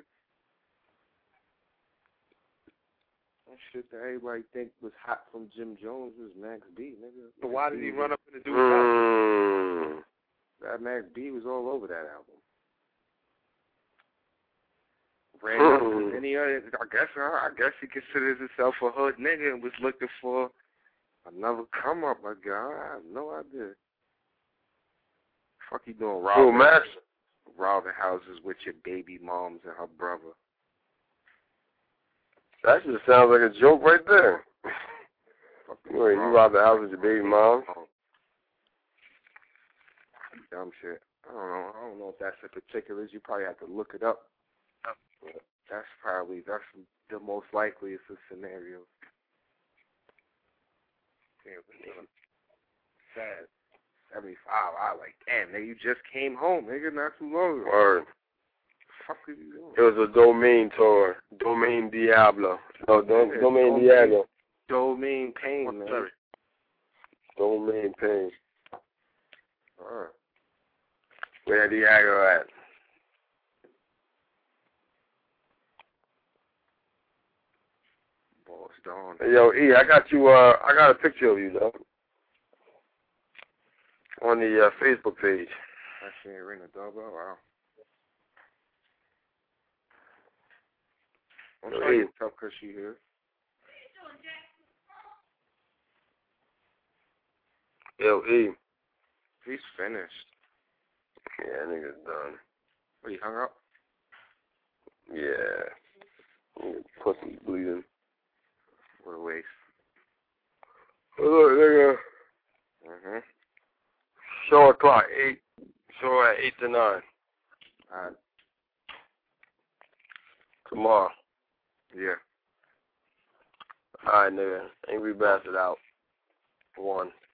That shit that everybody think was hot from Jim Jones was Max B, nigga. So why did he run up and do that? That Max B was all over that album. Ran up any other, I guess he considers himself a hood nigga and was looking for another come up. I have no idea. Fuck you doing robbing houses with your baby moms and her brother. That just sounds like a joke right there. Wait, you robbed the house with your baby mom? Dumb shit. I don't know if that's the particulars. You probably have to look it up. But that's the most likeliest of scenarios. Yeah, sad. 75. I like, damn, nigga, you just came home, nigga, not too long ago. Word. What the fuck are you doing? It was a Domain tour. Domain Diablo. No, Domain Diablo. Domain Pain, man. Sorry. Domain Pain. Where Diablo at? Boss Dawn. Hey, yo, E, I got you. I got a picture of you, though, on the Facebook page. I see it ring a doorbell. Wow. I'm trying to tell because she here. Yo, E. He's finished. Yeah, nigga's done. What, he hung up? Yeah. Pussy bleeding. What a waste. Oh, look, nigga. Show o'clock, 8. Show at 8 to 9. Alright. Tomorrow. Yeah. Alright, nigga. Angry Bastard out. 1.